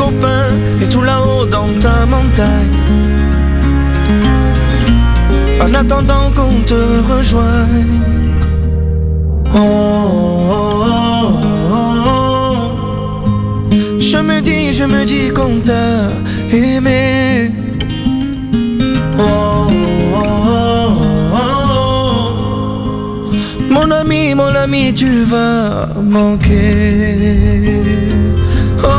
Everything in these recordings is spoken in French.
copains et tout là-haut dans ta montagne. En attendant qu'on te rejoigne. Oh, oh, oh, oh, oh. Je me dis qu'on t'a aimé. Oh, oh, oh, oh. Mon ami, tu vas manquer. Oh.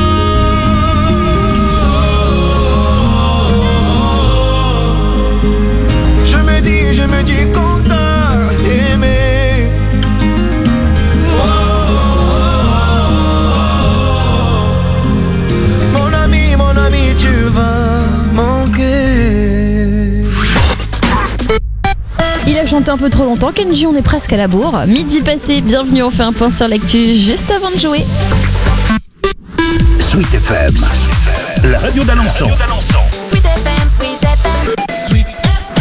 Je me dis qu'on t'a aimé. Oh, mon ami, tu vas manquer. Il a chanté un peu trop longtemps, Kenji, on est presque à la bourre. Midi passé, bienvenue, on fait un point sur l'actu juste avant de jouer. Sweet FM, la radio d'Alençon. Sweet FM, Sweet FM. Sweet FM.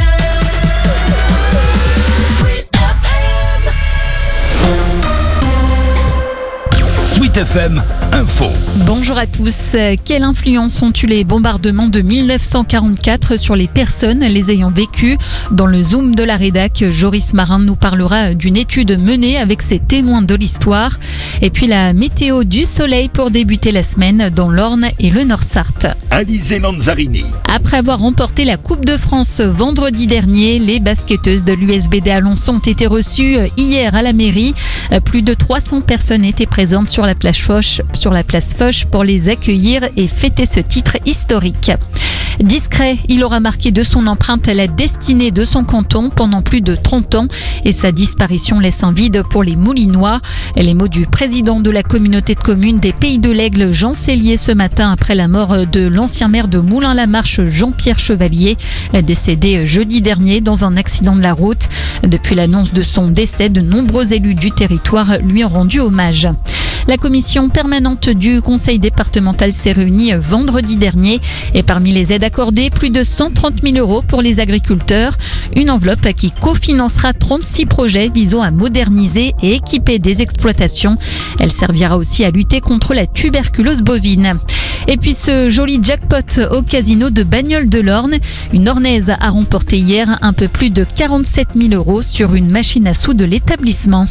Sweet FM Info. Bonjour à tous. Quelle influence ont eu les bombardements de 1944 sur les personnes les ayant vécues? Dans le Zoom de la rédac, Joris Marin nous parlera d'une étude menée avec ses témoins de l'histoire. Et puis la météo du soleil pour débuter la semaine dans l'Orne et le Nord-Sarthe. Alizé Lanzarini. Après avoir remporté la Coupe de France vendredi dernier, les basketteuses de l'USBD Alençon ont été reçues hier à la mairie. Plus de 300 personnes étaient présentes sur la place Foch pour les accueillir et fêter ce titre historique. Discret, il aura marqué de son empreinte la destinée de son canton pendant plus de 30 ans et sa disparition laisse un vide pour les Moulinois. Les mots du président de la communauté de communes des Pays de l'Aigle, Jean Cellier, ce matin après la mort de l'ancien maire de Moulins-la-Marche, Jean-Pierre Chevalier, décédé jeudi dernier dans un accident de la route. Depuis l'annonce de son décès, de nombreux élus du territoire lui ont rendu hommage. La commission permanente du conseil départemental s'est réunie vendredi dernier et parmi les aides accordées, plus de 130 000 € pour les agriculteurs. Une enveloppe qui cofinancera 36 projets visant à moderniser et équiper des exploitations. Elle servira aussi à lutter contre la tuberculose bovine. Et puis ce joli jackpot au casino de Bagnoles de l'Orne. Une Ornaise a remporté hier un peu plus de 47 000 € sur une machine à sous de l'établissement.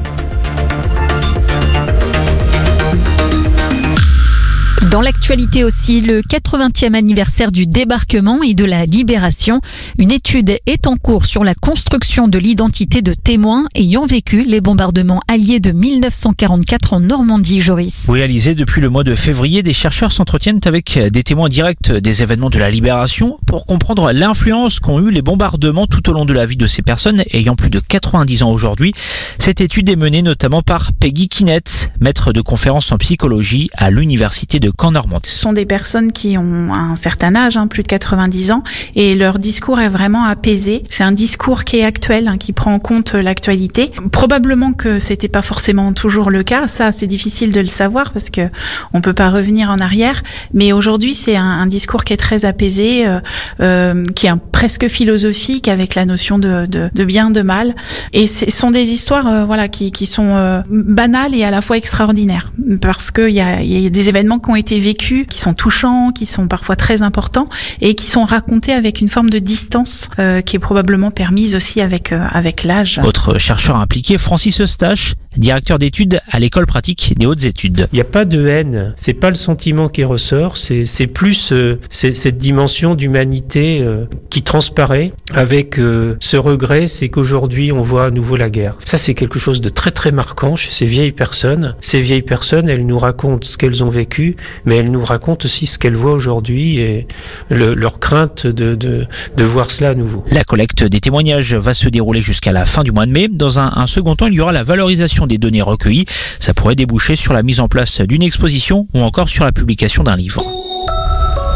Dans l'actualité aussi, le 80e anniversaire du débarquement et de la libération. Une étude est en cours sur la construction de l'identité de témoins ayant vécu les bombardements alliés de 1944 en Normandie, Joris. Oui, Alizé, depuis le mois de février, des chercheurs s'entretiennent avec des témoins directs des événements de la libération pour comprendre l'influence qu'ont eu les bombardements tout au long de la vie de ces personnes ayant plus de 90 ans aujourd'hui. Cette étude est menée notamment par Peggy Kinette, maître de conférences en psychologie à l'université de Caen-Normandie. Ce sont des personnes qui ont un certain âge, plus de 90 ans, et leur discours est vraiment apaisé. C'est un discours qui est actuel, qui prend en compte l'actualité. Probablement que c'était pas forcément toujours le cas. Ça, c'est difficile de le savoir parce que on peut pas revenir en arrière. Mais aujourd'hui, c'est un discours qui est très apaisé, qui est presque philosophique avec la notion de bien, de mal. Et ce sont des histoires, qui sont banales et à la fois extraordinaires parce que il y a des événements qui ont été vécus, qui sont touchants, qui sont parfois très importants et qui sont racontés avec une forme de distance qui est probablement permise aussi avec l'âge. Autre chercheur impliqué, Francis Eustache, directeur d'études à l'école pratique des hautes études. Il n'y a pas de haine, c'est pas le sentiment qui ressort, c'est plus cette dimension d'humanité qui transparaît avec ce regret, c'est qu'aujourd'hui on voit à nouveau la guerre. Ça c'est quelque chose de très très marquant chez ces vieilles personnes. Ces vieilles personnes, elles nous racontent ce qu'elles ont vécu, mais elles nous racontent aussi ce qu'elles voient aujourd'hui et leur crainte de voir cela à nouveau. La collecte des témoignages va se dérouler jusqu'à la fin du mois de mai. Dans un second temps, il y aura la valorisation des données recueillies. Ça pourrait déboucher sur la mise en place d'une exposition ou encore sur la publication d'un livre.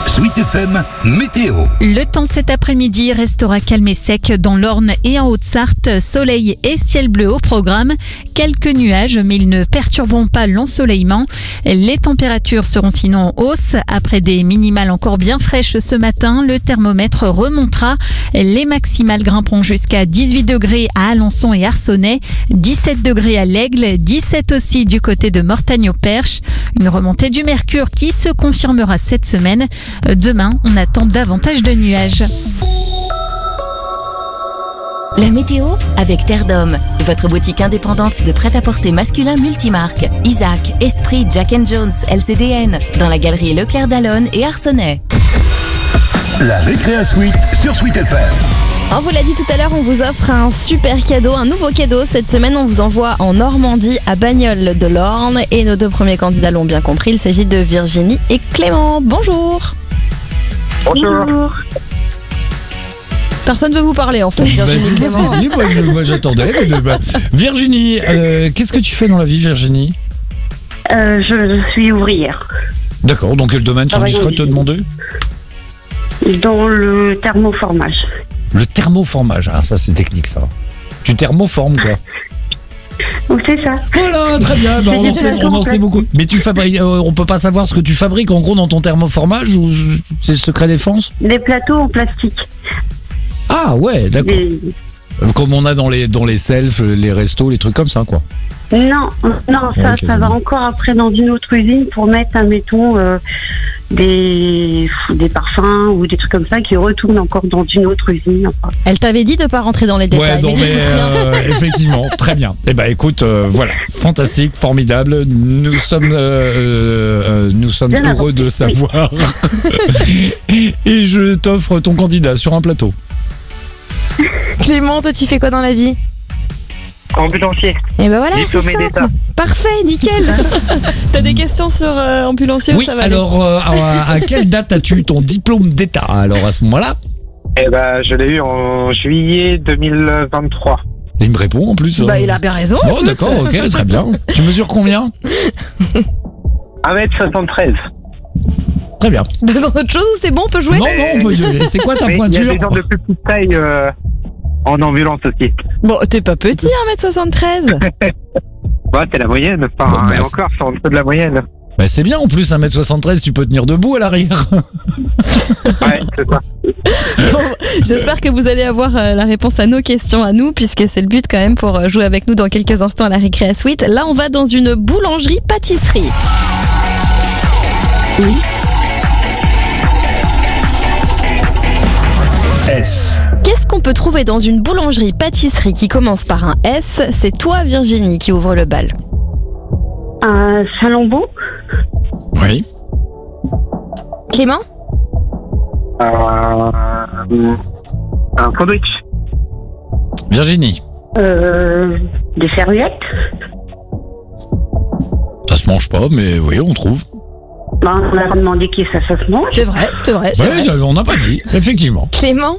Sweet FM météo. Le temps cet après-midi restera calme et sec dans l'Orne et en Haute-Sarthe. Soleil et ciel bleu au programme. Quelques nuages, mais ils ne perturberont pas l'ensoleillement. Les températures seront sinon en hausse. Après des minimales encore bien fraîches ce matin, le thermomètre remontera. Les maximales grimperont jusqu'à 18 degrés à Alençon et Arcenay, 17 degrés à l'Aigle, 17 aussi du côté de Mortagne-au-Perche. Une remontée du mercure qui se confirmera cette semaine. Demain, on attend davantage de nuages. La météo avec Terre d'Homme, votre boutique indépendante de prêt-à-porter masculin multimarque. Isaac, Esprit, Jack & Jones, LCDN, dans la galerie Leclerc d'Alonne et Arcenay. La Récréa Suite sur Sweet FM. On vous l'a dit tout à l'heure, on vous offre un super cadeau, un nouveau cadeau. Cette semaine, on vous envoie en Normandie, à Bagnoles de l'Orne. Et nos deux premiers candidats l'ont bien compris, il s'agit de Virginie et Clément. Bonjour. Bonjour. Personne ne veut vous parler en fait, Virginie. Si, moi j'attendais. Virginie, qu'est-ce que tu fais dans la vie, Virginie? Je suis ouvrière. D'accord, dans quel domaine, sans discret te demander? Dans le thermoformage. Le thermoformage, ah ça c'est technique ça. Tu thermoformes quoi? C'est ça. Voilà, très bien, on en sait beaucoup. Mais tu fabriques, on peut pas savoir ce que tu fabriques en gros dans ton thermoformage ou c'est secret défense? Des plateaux en plastique. Ah ouais, d'accord. Comme on a dans les selfs, les restos, les trucs comme ça quoi. Non, ça va encore après dans une autre usine pour mettre, admettons, des parfums ou des trucs comme ça qui retournent encore dans une autre usine. Elle t'avait dit de pas rentrer dans les détails. Ouais, effectivement, très bien. Eh ben écoute, voilà, fantastique, formidable. Nous sommes heureux de savoir. Et je t'offre ton candidat sur un plateau. Clément, toi tu fais quoi dans la vie? Ambulancier. Et ben voilà, c'est Diplômé d'État. Parfait, nickel. T'as des questions sur ambulancier? Oui, ça va alors à quelle date as-tu ton diplôme d'État? Alors à ce moment-là? Eh ben, je l'ai eu en juillet 2023. Il me répond en plus. Bah il a bien raison. Oh d'accord, ok, très bien. Tu mesures combien? 1m73. Très bien. Dans autre chose ou c'est bon, on peut jouer? Non, on peut jouer. C'est quoi ta Il y pointure? a des gens de plus petite taille en ambulance aussi. Bon, t'es pas petit, 1m73. Ouais, c'est la moyenne. Enfin, Bon, et encore, c'est en dessous de la moyenne. Bah c'est bien, en plus 1m73, tu peux tenir debout à l'arrière. Ouais, c'est ça. Bon, j'espère que vous allez avoir la réponse à nos questions à nous, puisque c'est le but quand même pour jouer avec nous dans quelques instants à la Récréa Suite. Là, on va dans une boulangerie-pâtisserie. Oui. S. Qu'est-ce qu'on peut trouver dans une boulangerie-pâtisserie qui commence par un S? C'est toi, Virginie, qui ouvre le bal. Un salon-beau. Oui. Clément? Un sandwich. Virginie. Des serviettes. Ça se mange pas, mais oui, on trouve. Ben, on a demandé qui ça se mange. C'est vrai. Ouais, on n'a pas dit, effectivement. Clément?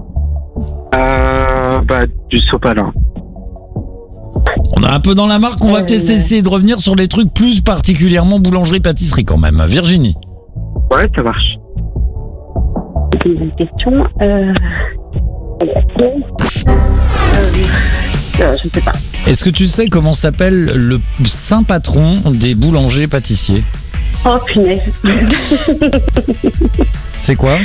Du sopalin. On a un peu dans la marque, on va peut-être essayer de revenir sur les trucs plus particulièrement boulangerie-pâtisserie quand même. Virginie. Ouais, ça marche. C'est une bonne question. Je sais pas. Est-ce que tu sais comment s'appelle le saint patron des boulangers-pâtissiers? Oh punaise. C'est quoi?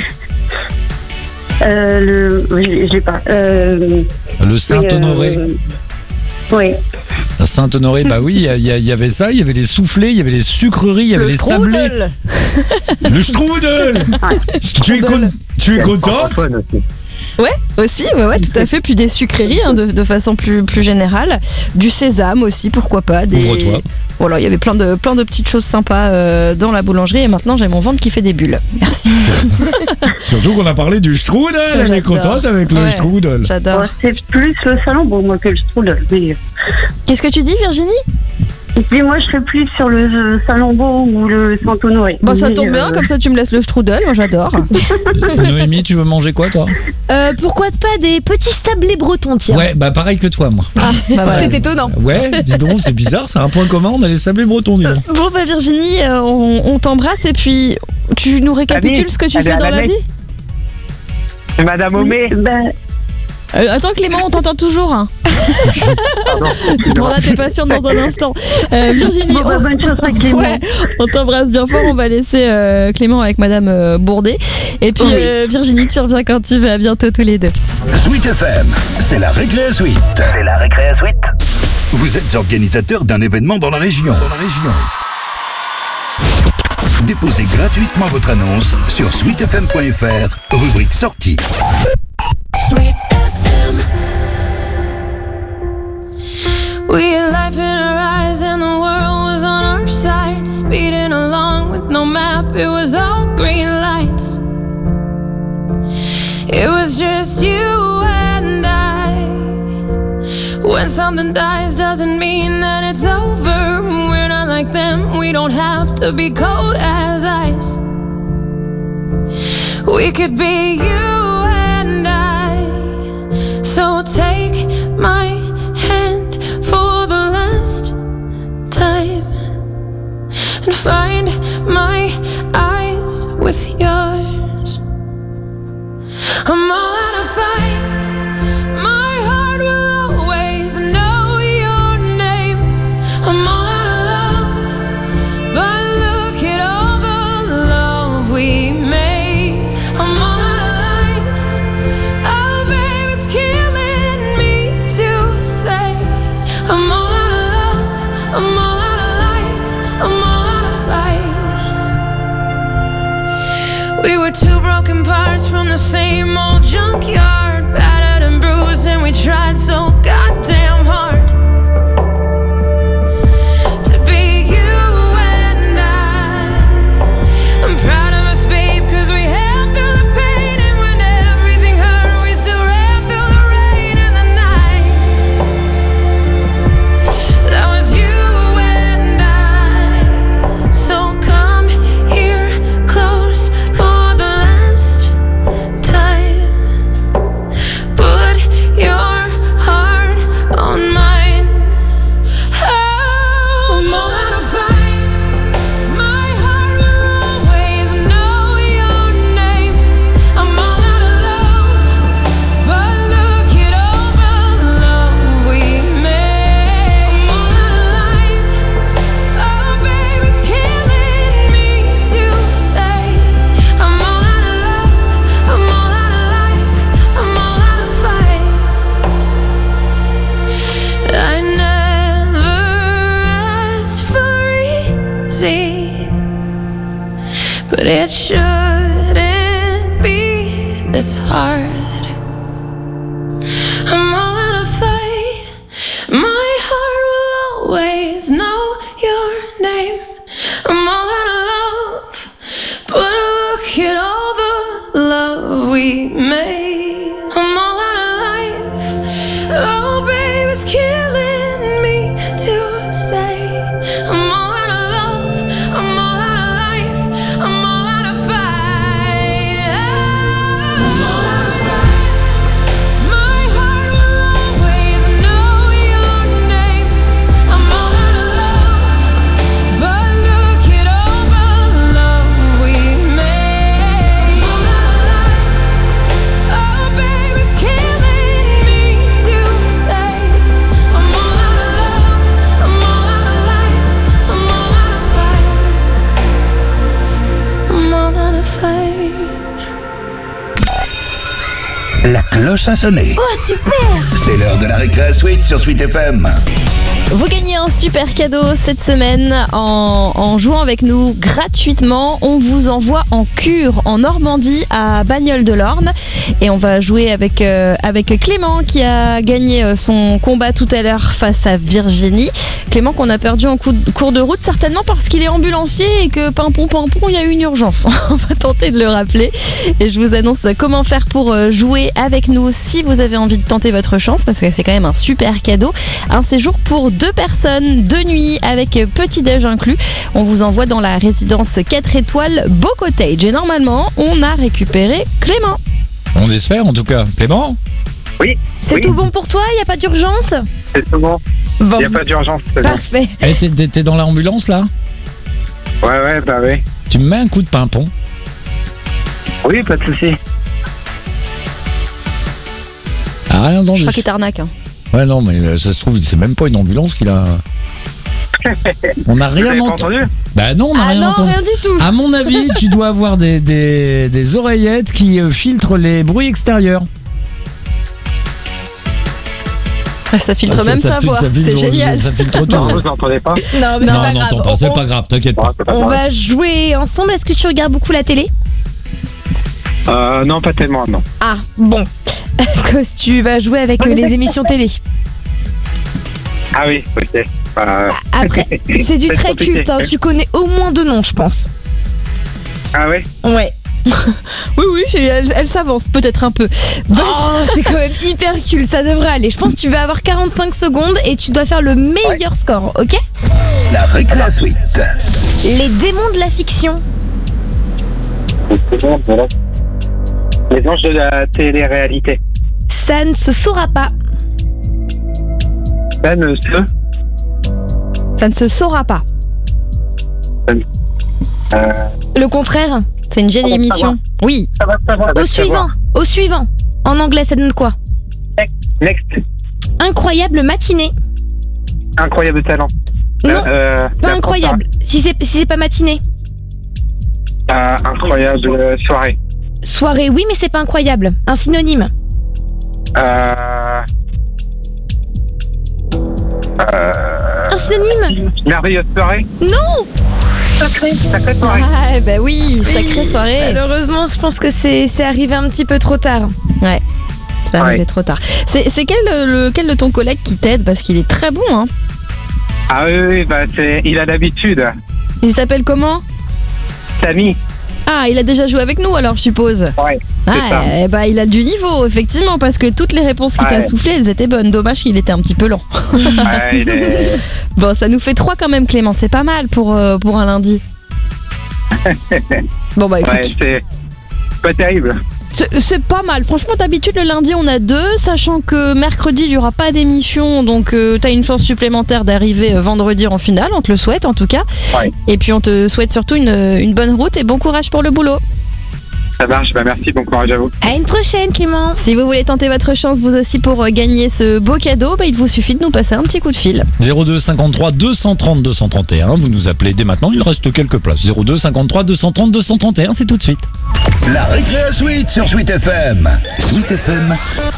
Je sais pas. Le Saint-Honoré. Oui. La Saint-Honoré, bah oui, il y avait ça, il y avait les soufflets, il y avait les sucreries, il y avait les sablés. Le strudel. Tu es contente? Ouais, aussi, ouais, tout à fait. Puis des sucreries de façon plus générale. Du sésame aussi, pourquoi pas. Ouvre-toi. Voilà, il y avait plein de petites choses sympas dans la boulangerie et maintenant j'ai mon ventre qui fait des bulles. Merci. Surtout qu'on a parlé du strudel, elle est contente avec le strudel. J'adore. C'est plus le salon, moi que le strudel. Mais... Qu'est-ce que tu dis, Virginie? Et moi, je serais plus sur le Saint-Lombeau ou le Saint-Honoré. Bon, ça tombe bien, comme ça tu me laisses le strudel, moi j'adore. Noémie, tu veux manger quoi, toi? Pourquoi pas des petits sablés bretons, tiens. Ouais, bah pareil que toi, moi. Ah, bah voilà. C'est étonnant. Ouais, dis donc, c'est bizarre, c'est un point commun, on a les sablés bretons, dis donc. Bon, bah Virginie, on t'embrasse et puis Tu nous récapitules ce que tu fais dans la vie? C'est Madame Homé. Attends Clément, on t'entend toujours. Hein. Tu prendras tes patients dans un instant. Virginie, bonne chance avec Clément. Ouais, on t'embrasse bien fort. On va laisser Clément avec Madame Bourdet. Et puis Virginie, tu reviens quand tu veux. À bientôt tous les deux. Sweet FM, c'est la récré à Sweet. Vous êtes organisateur d'un événement dans la région. Déposez gratuitement votre annonce sur sweetfm.fr, rubrique sortie. Sweet FM. We had life in our eyes and the world was on our side. Speeding along with no map, it was all green lights. It was just you and I. When something dies doesn't mean that it's over. We're not like them, we don't have to be cold as ice. We could be you and I. So take my hand for the last time and find my eyes with yours. I'm all out of fight. My heart will always know your name. I'm all out of love, but look at all the love we made. I'm all out of life. Oh, babe, it's killing me to say. I'm all out of love. I'm all out of life. I'm all out of fight. We were two broken parts from the same old junkyard, battered and bruised, and we tried so goddamn hard to be you and I. I'm proud of us, babe, 'cause we held through the pain, and when everything hurt, we still ran through the rain and the night. That was you and I. So come here close for the last time. Put your heart on mine. Oh, I'm all out of fight. My heart will always know your name. I'm all out of love, but look at all the love we made. I'm all out of life. Oh, babe, it's killing me to say. I'm all out of love. I'm all out of life. I'm all out of fight. I never asked for easy, but it shouldn't be this hard. I'm all out of fight. My heart will always know your name. I'm all out of love, but look at all the love we made. I'm all out of life. Oh, babe, it's killing me to say. I'm all out of love. I'm all out of life. I'm all out of fight. I'm all out of fight. My heart will always know your name. I'm all out of love, but look at all the love we made. I'm all out of life. Oh, babe, it's killing me to say. I'm all out of love. I'm all out of life. I'm all out of fight. I'm all out of fight. La cloche a sonné. Oh super! C'est l'heure de la récré à Sweet sur Sweet FM. Vous gagnez un super cadeau cette semaine en jouant avec nous gratuitement. On vous envoie en cure en Normandie à Bagnoles-de-l'Orne et on va jouer avec Clément qui a gagné son combat tout à l'heure face à Virginie. Clément qu'on a perdu en cours de route certainement parce qu'il est ambulancier et que pimpon, il y a eu une urgence. On va tenter de le rappeler et je vous annonce comment faire pour jouer avec nous si vous avez envie de tenter votre chance parce que c'est quand même un super cadeau. Un séjour pour 2 personnes, 2 nuits avec petit-déj inclus. On vous envoie dans la résidence 4 étoiles Beau Cottage. Et normalement, on a récupéré Clément. On espère en tout cas. Clément ? Oui. C'est tout bon pour toi ? Il n'y a pas d'urgence ? C'est tout bon. Il n'y a pas d'urgence. Parfait. T'es dans l'ambulance là ? Ouais, bah oui. Tu me mets un coup de pimpon ? Oui, pas de souci. Ah, rien entendu. Je crois qu'il t'arnaque. Hein. Ouais, non, mais ça se trouve, c'est même pas une ambulance qu'il a. On n'a rien entendu. Bah non, on n'a rien entendu. Rien du tout. À mon avis, tu dois avoir des oreillettes qui filtrent les bruits extérieurs. Ça filtre même sa voix, c'est génial. Ça filtre tout. Non, vous n'entendez pas? Non, mais non, on n'entend pas, c'est pas grave, t'inquiète pas. On va jouer ensemble. Est-ce que tu regardes beaucoup la télé? Non, pas tellement, non. Ah, bon. Est-ce que tu vas jouer avec les émissions télé? Ah oui, ok. Après, c'est du très culte, hein. Tu connais au moins 2 noms, je pense. Ah ouais? Ouais. Oui, elle s'avance peut-être un peu. Oh, c'est quand même hyper culte, ça devrait aller. Je pense que tu vas avoir 45 secondes et tu dois faire le meilleur score, ok? La récré suite. Les démons de la fiction. Les anges de la télé-réalité. Ça ne se saura pas. Ça ne se saura pas. Le contraire. C'est une vieille émission. Oui. Ça va savoir. Au suivant. En anglais, ça donne quoi? Next. Incroyable matinée. Incroyable talent. Non, pas incroyable. Si c'est pas matinée. Incroyable soirée. Soirée, oui, mais c'est pas incroyable. Un synonyme. Un synonyme. Merveilleuse soirée. Non. Sacrée soirée. Ah, bah oui, sacrée soirée. Malheureusement, je pense que c'est arrivé un petit peu trop tard. Ouais, c'est arrivé trop tard. C'est quel de ton collègue qui t'aide? Parce qu'il est très bon, hein. Ah oui, bah il a l'habitude. Il s'appelle comment? Samy. Ah, il a déjà joué avec nous alors, je suppose. Ouais. Ah, bah il a du niveau, effectivement, parce que toutes les réponses qu'il t'a soufflées, elles étaient bonnes. Dommage qu'il était un petit peu lent. Ouais, Bon, ça nous fait 3 quand même, Clément. C'est pas mal pour un lundi. Bon, bah écoute. Ouais, c'est pas terrible. C'est pas mal. Franchement, d'habitude, le lundi, on a 2, sachant que mercredi, il n'y aura pas d'émission. Donc, t'as une chance supplémentaire d'arriver vendredi en finale. On te le souhaite, en tout cas. Ouais. Et puis, on te souhaite surtout une bonne route et bon courage pour le boulot. Ça marche, bah merci, bon courage à vous. À une prochaine, Clément. Si vous voulez tenter votre chance, vous aussi, pour gagner ce beau cadeau, bah, il vous suffit de nous passer un petit coup de fil. 02 53 230 231. Vous nous appelez dès maintenant, il reste quelques places. 02 53 230 231, c'est tout de suite. La récré suite sur Sweet FM. Sweet FM,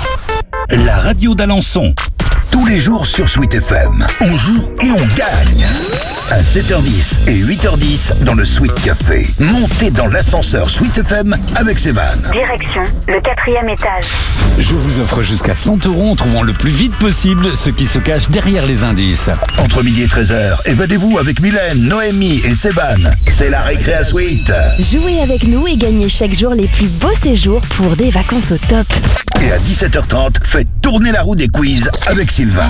la radio d'Alençon. Tous les jours sur Sweet FM, on joue et on gagne. À 7h10 et 8h10 dans le Sweet Café. Montez dans l'ascenseur Sweet FM avec Sévan. Direction le 4e étage. Je vous offre jusqu'à 100 € en trouvant le plus vite possible ce qui se cache derrière les indices. Entre midi et 13h, évadez-vous avec Mylène, Noémie et Sévan. C'est la récré suite. Jouez avec nous et gagnez chaque jour les plus beaux séjours pour des vacances au top. Et à 17h30, faites tourner la roue des quiz avec Sylvain.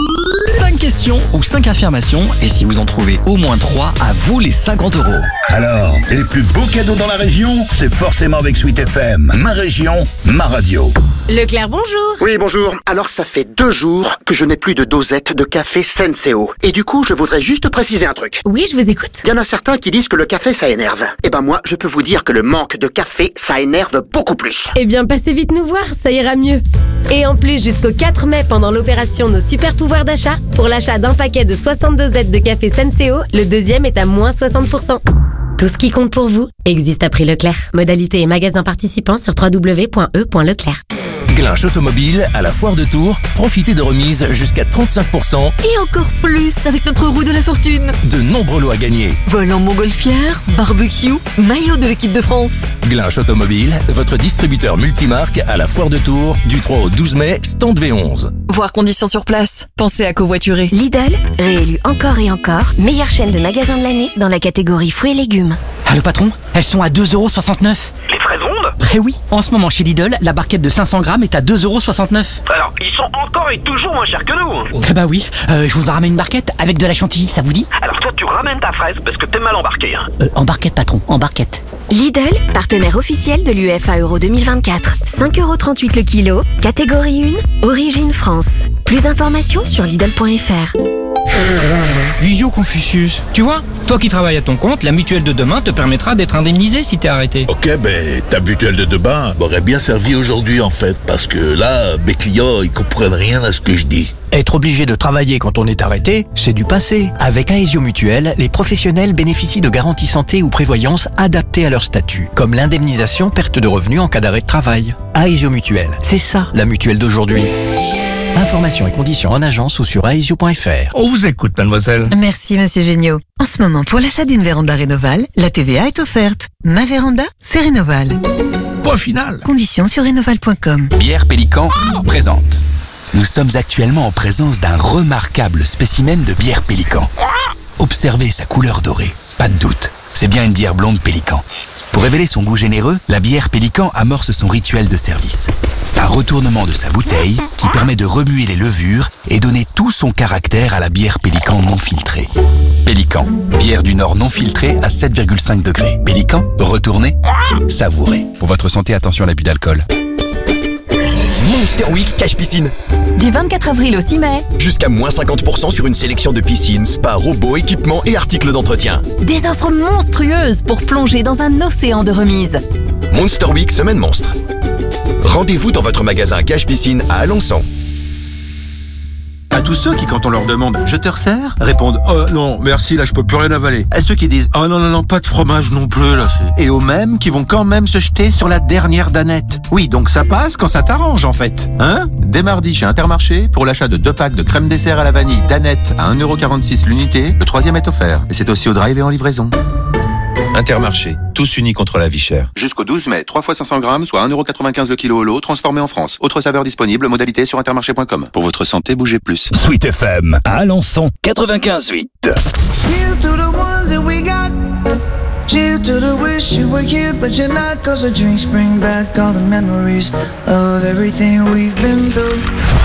5 questions ou 5 affirmations, et si vous en trouvez au moins 3, à vous les 50 €. Alors, les plus beaux cadeaux dans la région, c'est forcément avec Sweet FM. Ma région, ma radio. Leclerc, bonjour. Oui, bonjour. Alors, ça fait 2 jours que je n'ai plus de dosette de café Senseo. Et du coup, je voudrais juste préciser un truc. Oui, je vous écoute. Il y en a certains qui disent que le café, ça énerve. Eh ben moi, je peux vous dire que le manque de café, ça énerve beaucoup plus. Eh bien, passez vite nous voir, ça ira mieux. Et en plus, jusqu'au 4 mai, pendant l'opération Nos Super Pouvoirs d'achat, pour l'achat d'un paquet de 60 dosettes de café Senseo, le deuxième est à moins 60%. Tout ce qui compte pour vous existe à prix Leclerc. Modalité et magasin participants sur www.e.leclerc. Glinch Automobile à la Foire de Tours. Profitez de remises jusqu'à 35%. Et encore plus avec notre roue de la fortune. De nombreux lots à gagner. Volant montgolfière, barbecue, maillot de l'équipe de France. Glinch Automobile, votre distributeur multimarque à la Foire de Tours du 3 au 12 mai, stand V11. Voir conditions sur place. Pensez à covoiturer. Lidl, réélu encore et encore, meilleure chaîne de magasins de l'année dans la catégorie fruits et légumes. Ah le patron, elles sont à 2,69 €. Les fraises rondes? Eh oui, en ce moment chez Lidl, la barquette de 500 grammes est à 2,69 €. Alors, ils sont encore et toujours moins chers que nous. Eh bah oui, je vous en ramène une barquette avec de la chantilly, ça vous dit? Alors toi, tu ramènes ta fraise parce que t'es mal embarqué. Hein. En barquette patron, en barquette. Lidl, partenaire officiel de l'UEFA Euro 2024. 5,38 € le kilo, catégorie 1, origine France. Plus d'informations sur Lidl.fr. Visio Confucius. Tu vois, toi qui travailles à ton compte, la mutuelle de demain te permettra d'être indemnisé si t'es arrêté. Ok, ben ta mutuelle de demain m'aurait bien servi aujourd'hui en fait, parce que là, mes clients, ils comprennent rien à ce que je dis. Être obligé de travailler quand on est arrêté, c'est du passé. Avec Aesio Mutuelle, les professionnels bénéficient de garanties santé ou prévoyance adaptées à leur statut, comme l'indemnisation perte de revenus en cas d'arrêt de travail. Aesio Mutuelle, c'est ça la mutuelle d'aujourd'hui. Informations et conditions en agence ou sur aesio.fr. On vous écoute, mademoiselle. Merci, monsieur Géniaud. En ce moment, pour l'achat d'une véranda Rénoval, la TVA est offerte. Ma véranda, c'est Rénoval. Point final. Conditions sur rénoval.com. Bière Pélican présente. Nous sommes actuellement en présence d'un remarquable spécimen de bière Pélican. Observez sa couleur dorée. Pas de doute, c'est bien une bière blonde Pélican. Pour révéler son goût généreux, la bière Pélican amorce son rituel de service. Un retournement de sa bouteille qui permet de remuer les levures et donner tout son caractère à la bière Pélican non filtrée. Pélican, bière du Nord non filtrée à 7,5 degrés. Pélican, retournez, savourez. Pour votre santé, attention à l'abus d'alcool. Monster Week Cache Piscine. Du 24 avril au 6 mai. Jusqu'à moins 50% sur une sélection de piscines, spas, robots, équipements et articles d'entretien. Des offres monstrueuses pour plonger dans un océan de remises. Monster Week Semaine Monstre. Rendez-vous dans votre magasin Cache Piscine à Alençon. À tous ceux qui, quand on leur demande « Je te resserre ?» répondent « Oh non, merci, là je peux plus rien avaler ». À ceux qui disent « Oh non, pas de fromage non plus, là c'est... » Et aux mêmes qui vont quand même se jeter sur la dernière danette. Oui, donc ça passe quand ça t'arrange en fait. Hein ? Dès mardi chez Intermarché, pour l'achat de 2 packs de crème dessert à la vanille danette à 1,46€ l'unité, le 3e est offert. Et c'est aussi au drive et en livraison. Intermarché, tous unis contre la vie chère. Jusqu'au 12 mai, 3 fois 500 grammes, soit 1,95€ le kilo au lot, transformé en France. Autre saveur disponible, modalité sur intermarché.com. Pour votre santé, bougez plus. Sweet FM, à Alençon, 95.8. Cheers to the ones that we got. Cheers to the wish you were here, but you're not. Cause the drinks bring back all the memories of everything we've been through.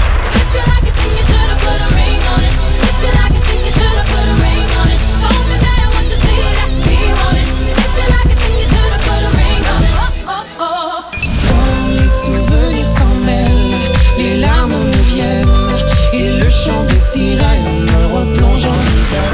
Me replonge en hiver.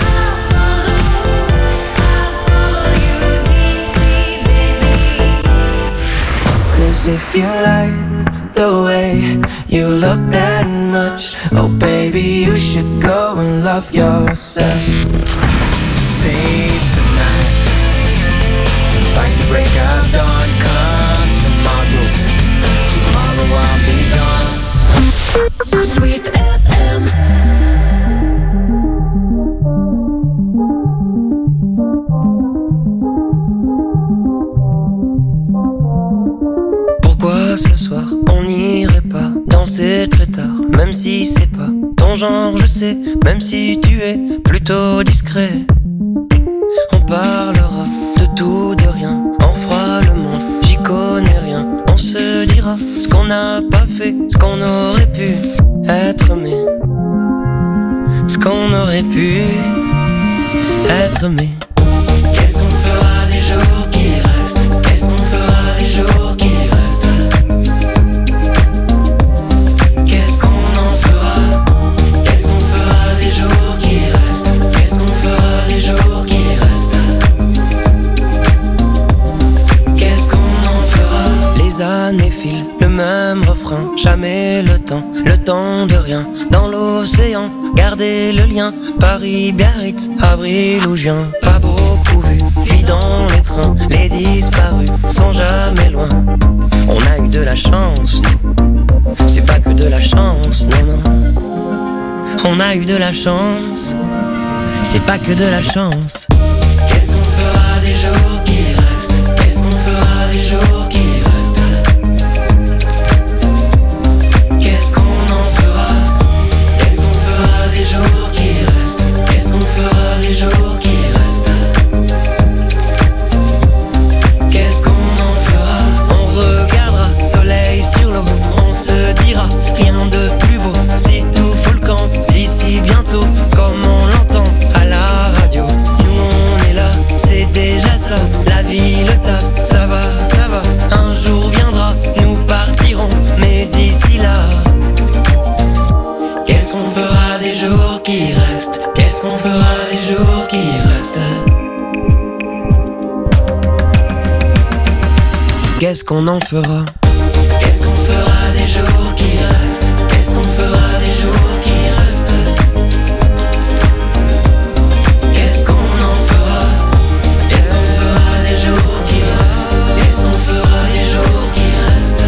Cause if you like the way you look that much, oh baby, you should go and love yourself. Save tonight and fight the break of dawn. Come tomorrow, tomorrow I'll be gone. Sweet FM. Pourquoi ce soir on n'irait pas danser très tard, même si c'est pas ton genre, je sais, même si tu es plutôt discret. On parlera de tout, de rien, on fera le monde, j'y connais rien. On se dira ce qu'on n'a pas fait, ce qu'on aurait pu être, mais ce qu'on aurait pu être, mais qu'est-ce qu'on fera des jours qui restent? Qu'est-ce qu'on fera des jours qui restent? Qu'est-ce qu'on en fera? Qu'est-ce qu'on fera des jours qui restent? Qu'est-ce qu'on fera des jours qui restent? Qu'est-ce qu'on en fera? Les années filent, le même refrain, jamais le temps de rien. Dans l'océan, gardez le lien. Paris, Biarritz, avril ou juin. Pas beaucoup vu, vie dans les trains. Les disparus sont jamais loin. On a eu de la chance, nous. C'est pas que de la chance, non, non. On a eu de la chance. C'est pas que de la chance. Qu'est-ce qu'on fera des jours qui restent? Qu'est-ce qu'on fera des jours qui restent? Qu'est-ce qu'on en fera? Qu'est-ce qu'on fera des jours qui restent? Qu'est-ce qu'on fera des jours qui restent? Qu'est-ce qu'on en fera? On regardera soleil sur l'eau, on se dira rien de plus beau. Si tout fout le camp d'ici bientôt, comme on l'entend à la radio. Nous on est là, c'est déjà ça. La vie, le taf, ça va, ça va. Un jour viendra, nous partirons, mais d'ici là, qu'est-ce qu'on fera des jours qui restent? Qu'est-ce qu'on en fera? Qu'est-ce qu'on fera des jours qui restent? Qu'est-ce qu'on fera des jours qui restent? Qu'est-ce qu'on en fera? Qu'est-ce qu'on fera des jours qui restent? Qu'est-ce qu'on fera des jours qui restent?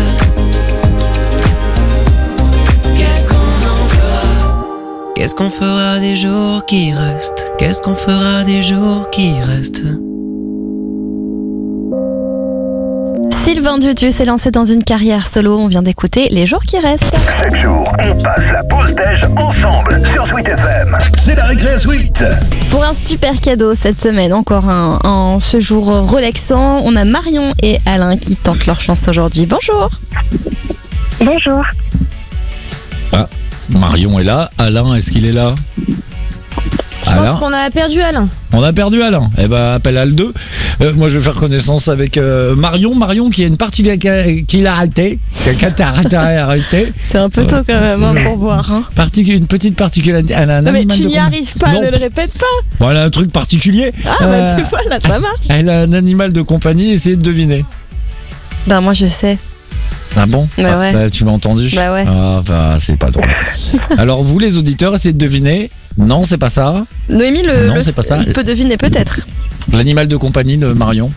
Qu'est-ce qu'on en fera? Qu'est-ce qu'on fera des jours qui restent? Qu'est-ce qu'on fera des jours qui restent? Sylvain Dutu s'est lancé dans une carrière solo. On vient d'écouter Les jours qui restent. Chaque jour, on passe la pause déj ensemble sur Sweet FM. C'est la récré Sweet. Pour un super cadeau cette semaine, encore un ce jour relaxant, on a Marion et Alain qui tentent leur chance aujourd'hui. Bonjour. Bonjour. Ah, Marion est là. Alain, est-ce qu'il est là? Je pense qu'on a perdu Alain. On a perdu Alain. Eh ben, appelle Al 2. Moi, je vais faire connaissance avec Marion. Marion qui a une particularité. C'est un peu tôt quand même pour voir. Hein. Une petite particularité. Elle a un non, mais animal tu de n'y arrives pas, ne le répète pas. Bon, elle a un truc particulier. Ah, bah tu vois, là, ça marche. Elle a un animal de compagnie. Essayez de deviner. Ben, moi, je sais. Ah bon? Bah ouais. Bah, tu m'as entendu? Bah ouais. Ah bah c'est pas drôle. Alors vous les auditeurs, essayez de deviner. Non, c'est pas ça. Noémie c'est pas ça. peut deviner peut-être. L'animal de compagnie de Marion.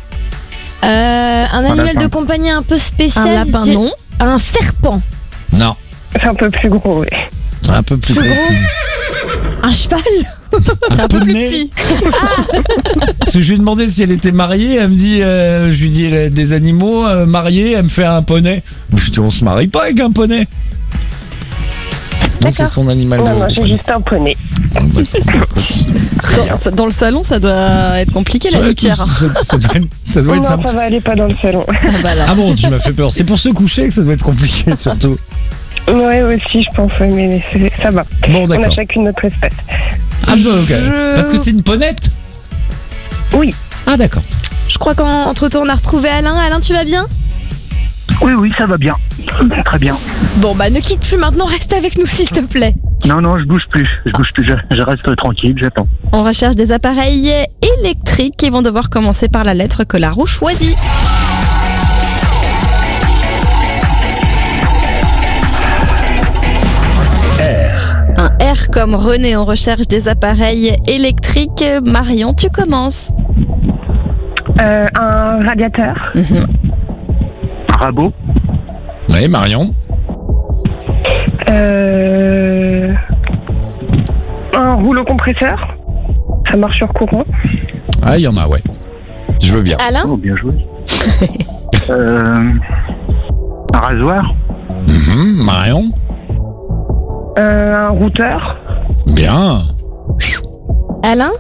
Un animal de compagnie un peu spécial. Un lapin, non. Un serpent. Non. C'est un peu plus gros, oui. C'est un peu plus gros. Un cheval. Un peu plus petit. Parce que je lui ai demandé si elle était mariée, elle me dit, je lui dis des animaux mariés, elle me fait un poney. Je lui dis on se marie pas avec un poney. Donc c'est son animal non, j'ai juste un poney. Dans le salon, ça doit être compliqué la litière. Ça doit être non, sympa. ça va aller pas dans le salon. Ah bon, tu m'as fait peur. C'est pour se coucher que ça doit être compliqué surtout. Ouais, aussi, je pense, mais ça va. Bon, d'accord. On a chacune notre espèce. Ah bon, ok. Parce que c'est une ponette? Oui. Ah d'accord. Je crois qu'entre-temps, on a retrouvé Alain. Alain, tu vas bien? Oui, ça va bien. Très bien. Bon, bah ne quitte plus maintenant, reste avec nous s'il te plaît. Non, je bouge plus. Je reste tranquille, j'attends. On recherche des appareils électriques qui vont devoir commencer par la lettre que la roue choisit. Un R comme René, on recherche des appareils électriques. Marion, tu commences. Un radiateur. Un rabot. Oui, Marion. Un rouleau compresseur. Ça marche sur courant. Ah, il y en a, ouais. Je veux bien. Alain? Oh, bien joué. Un rasoir. Marion. Un routeur. Bien. Alain?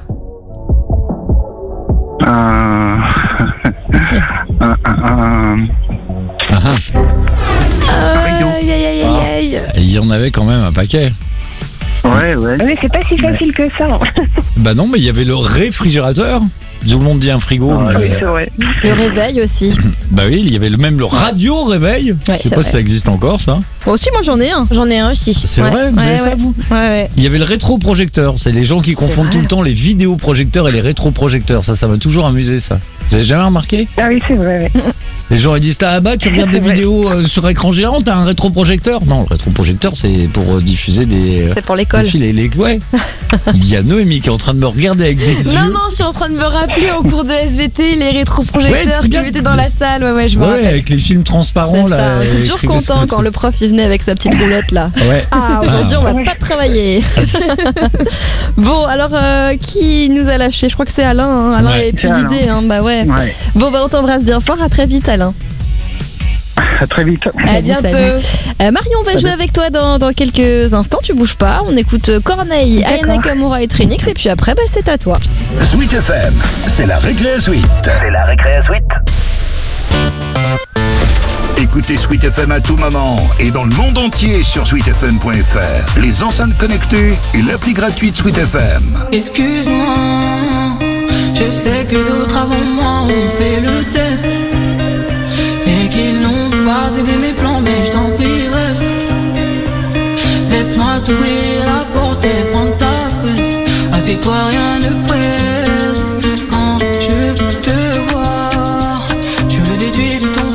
Aïe. Il y en avait quand même un paquet. Ouais. Mais c'est pas si facile que ça. Bah non, mais il y avait le réfrigérateur. Tout le monde dit un frigo. Oui, c'est vrai. Le réveil aussi. Bah oui, il y avait même le radio réveil. Ouais, je sais pas si ça existe encore, ça. Moi aussi, moi j'en ai un. J'en ai un aussi. C'est vrai, vous avez ça, vous? Ouais. Il y avait le rétroprojecteur. C'est les gens qui confondent tout le temps les vidéoprojecteurs et les rétroprojecteurs. Ça m'a toujours amusé, ça. Vous avez jamais remarqué? Ah oui, c'est vrai. Les gens ils disent bas tu regardes des vidéos sur écran géant, t'as un rétroprojecteur? Non, le rétroprojecteur c'est pour diffuser des. C'est pour l'école. Ouais. Il y a Noémie qui est en train de me regarder avec des yeux. Non, je suis en train de me rappeler au cours de SVT les rétroprojecteurs qu'ils mettaient dans la salle. Ouais, je me rappelle. Avec les films transparents c'est là. Ça. On était toujours content quand le prof il venait avec sa petite roulette là. Ouais. Ah, aujourd'hui on va pas travailler. Bon, alors qui nous a lâché? Je crois que c'est Alain. Hein. Alain avait plus d'idées. Hein. Bah ouais. Bon, on t'embrasse bien fort. À très vite, Alain. À très vite. À bientôt. Marion, on va jouer avec toi dans quelques instants. Tu bouges pas. On écoute Corneille, Aya Nakamura et Trinix. Et puis après, c'est à toi. Sweet FM, c'est la récré Sweet. Écoutez Sweet FM à tout moment et dans le monde entier sur sweetfm.fr. Les enceintes connectées et l'appli gratuite Sweet FM. Excuse-moi, je sais que d'autres avant moi ont fait le test et qu'ils n'ont pas aidé mes plans, mais je t'en prie reste. Laisse-moi t'ouvrir la porte et prendre ta fesse. Assieds-toi, rien ne presse. Quand je veux te voir, je veux déduire du ton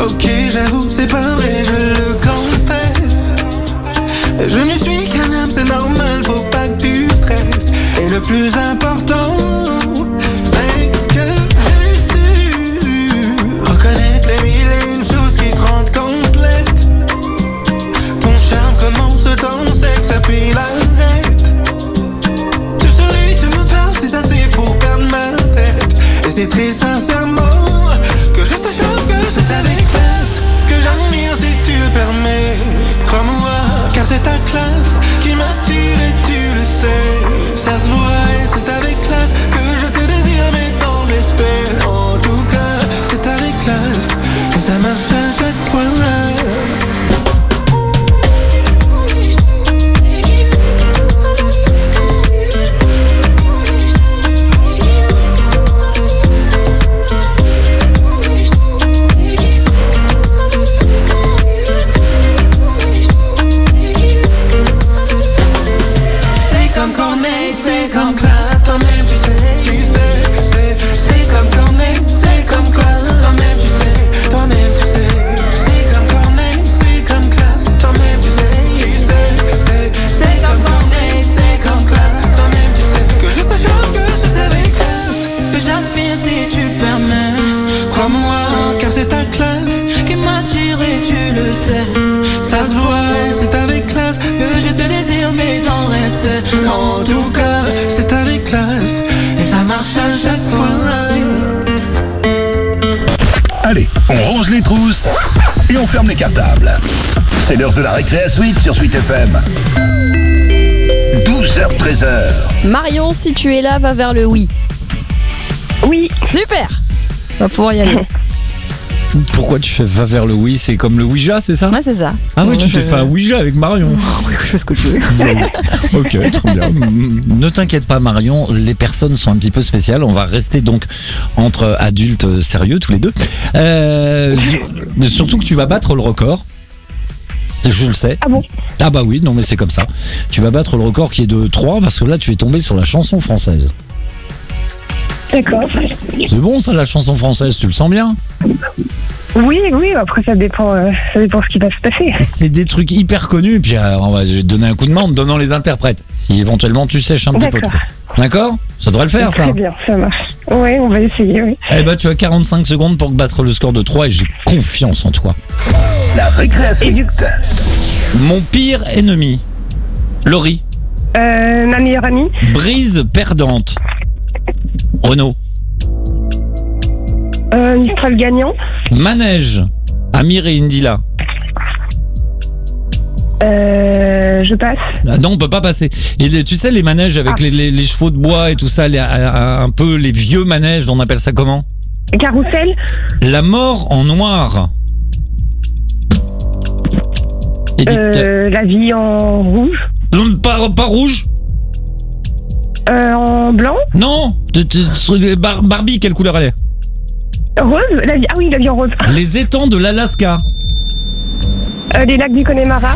Ok, j'avoue, c'est pas vrai, je le confesse. Je ne suis qu'un homme, c'est normal, faut pas que tu stresses. Et le plus important, c'est que j'ai su reconnaître les mille et une choses qui te rendent complète. Ton charme commence dans sexe, puis l'arrête. Tu souris, tu me parles, c'est assez pour perdre ma tête. Et c'est très sincèrement que je te jure que c'est avec classe que j'admire si tu le permets. Crois-moi, car c'est ta classe qui m'attire et tu le sais. Ça se voit et c'est avec classe que je te désire, mais dans le respect. En tout cas, c'est avec classe que ça marche à chaque fois. C'est comme classe, toi-même tu sais, c'est comme Corneille, c'est comme classe, toi-même tu sais, c'est comme Corneille, c'est comme classe, toi-même tu sais, c'est comme Corneille, c'est comme classe, toi-même tu sais, que je te jure que c'est avec classe, que j'admire si tu le permets, crois-moi, car c'est ta classe qui m'attire et tu le sais, ça se voit, c'est avec classe, que je te désire mais dans le respect, en tout cas, c'est avec classe, et ça marche à chaque fois. Allez, on range les trousses et on ferme les cartables. C'est l'heure de la récré suite sur Sweet FM. 12h-13h. Marion, si tu es là, va vers le oui. Oui. Super. On va pouvoir y aller. Pourquoi tu fais va vers le oui? C'est comme le Ouija, c'est ça? Ouais, c'est ça. Ah oui, tu t'es fait un Ouija avec Marion. Oui, je fais ce que je veux. Ok, très bien. Ne t'inquiète pas Marion, les personnes sont un petit peu spéciales. On va rester donc entre adultes sérieux tous les deux. Surtout que tu vas battre le record. Je le sais. Ah bon? Ah bah oui, non mais c'est comme ça. Tu vas battre le record qui est de 3 parce que là tu es tombé sur la chanson française. D'accord. C'est bon ça, la chanson française, tu le sens bien? Oui, après ça dépend ce qui va se passer. C'est des trucs hyper connus, puis on va te donner un coup de main en te donnant les interprètes. Si éventuellement tu sèches un petit peu trop. D'accord? Ça devrait le faire ça. Très bien, ça marche. Oui, on va essayer, oui. Eh ben tu as 45 secondes pour battre le score de 3 et j'ai confiance en toi. La récréation. Mon pire ennemi. Laurie. Ma meilleure amie. Brise perdante. Renaud. Mistral gagnant. Manège. Amir et Indila. Je passe. Ah non, on peut pas passer. Et tu sais, les manèges avec les chevaux de bois et tout ça, un peu les vieux manèges, on appelle ça comment? Carrousel. La mort en noir. La vie en rouge. Non, pas rouge. En blanc. Non. Barbie, quelle couleur elle est? Rose. La vie en rose. Les étangs de l'Alaska. Les lacs du Connemara.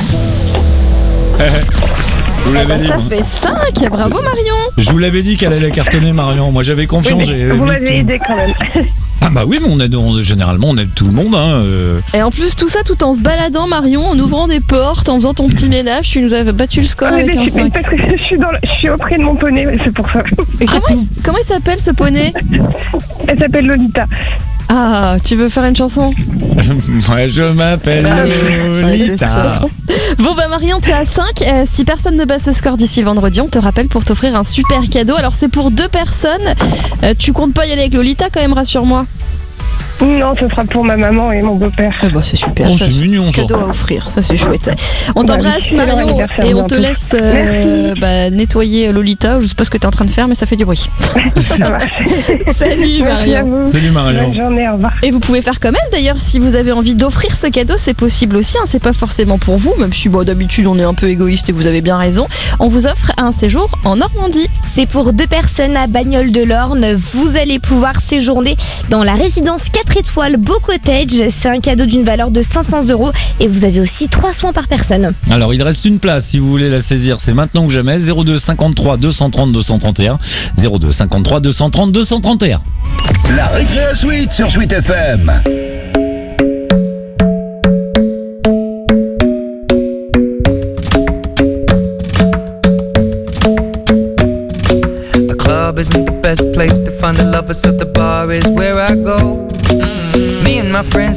Je vous l'avais dit. Ça fait 5. Bravo Marion. Je vous l'avais dit qu'elle allait cartonner Marion. Moi j'avais confiance. Oui, vous m'avez aidé quand même. Ah bah oui, mais généralement on aide tout le monde. Hein, Et en plus tout ça tout en se baladant Marion, en ouvrant des portes, en faisant ton petit ménage, tu nous avais battu le score avec un 5. Parce que je suis auprès de mon poney, c'est pour ça. Et comment il s'appelle ce poney? Elle s'appelle Lolita. Ah, tu veux faire une chanson? Moi je m'appelle Lolita. Bon bah Marion, tu es à 5. Si personne ne bat ce score d'ici vendredi, on te rappelle pour t'offrir un super cadeau. Alors c'est pour 2 personnes. Tu comptes pas y aller avec Lolita quand même, rassure-moi. Non, ce sera pour ma maman et mon beau-père. Bah c'est super. Oh, c'est mignon ça. Cadeau à offrir, ça c'est chouette. On t'embrasse Marion et on te laisse nettoyer Lolita. Je sais pas ce que t'es en train de faire mais ça fait du bruit. Ça marche. Salut Marion. Salut Marion. Bonne journée, au revoir. Et vous pouvez faire comme elle d'ailleurs si vous avez envie d'offrir ce cadeau, c'est possible aussi. C'est pas forcément pour vous, même si d'habitude on est un peu égoïste et vous avez bien raison. On vous offre un séjour en Normandie. C'est pour 2 personnes à Bagnoles-de-l'Orne. Vous allez pouvoir séjourner dans la résidence 4 étoiles Beau Cottage. C'est un cadeau d'une valeur de 500 € et vous avez aussi 3 soins par personne. Alors il reste une place si vous voulez la saisir, c'est maintenant ou jamais. 02 53 230 231 02 53 230 231. La récré suite sur Sweet FM.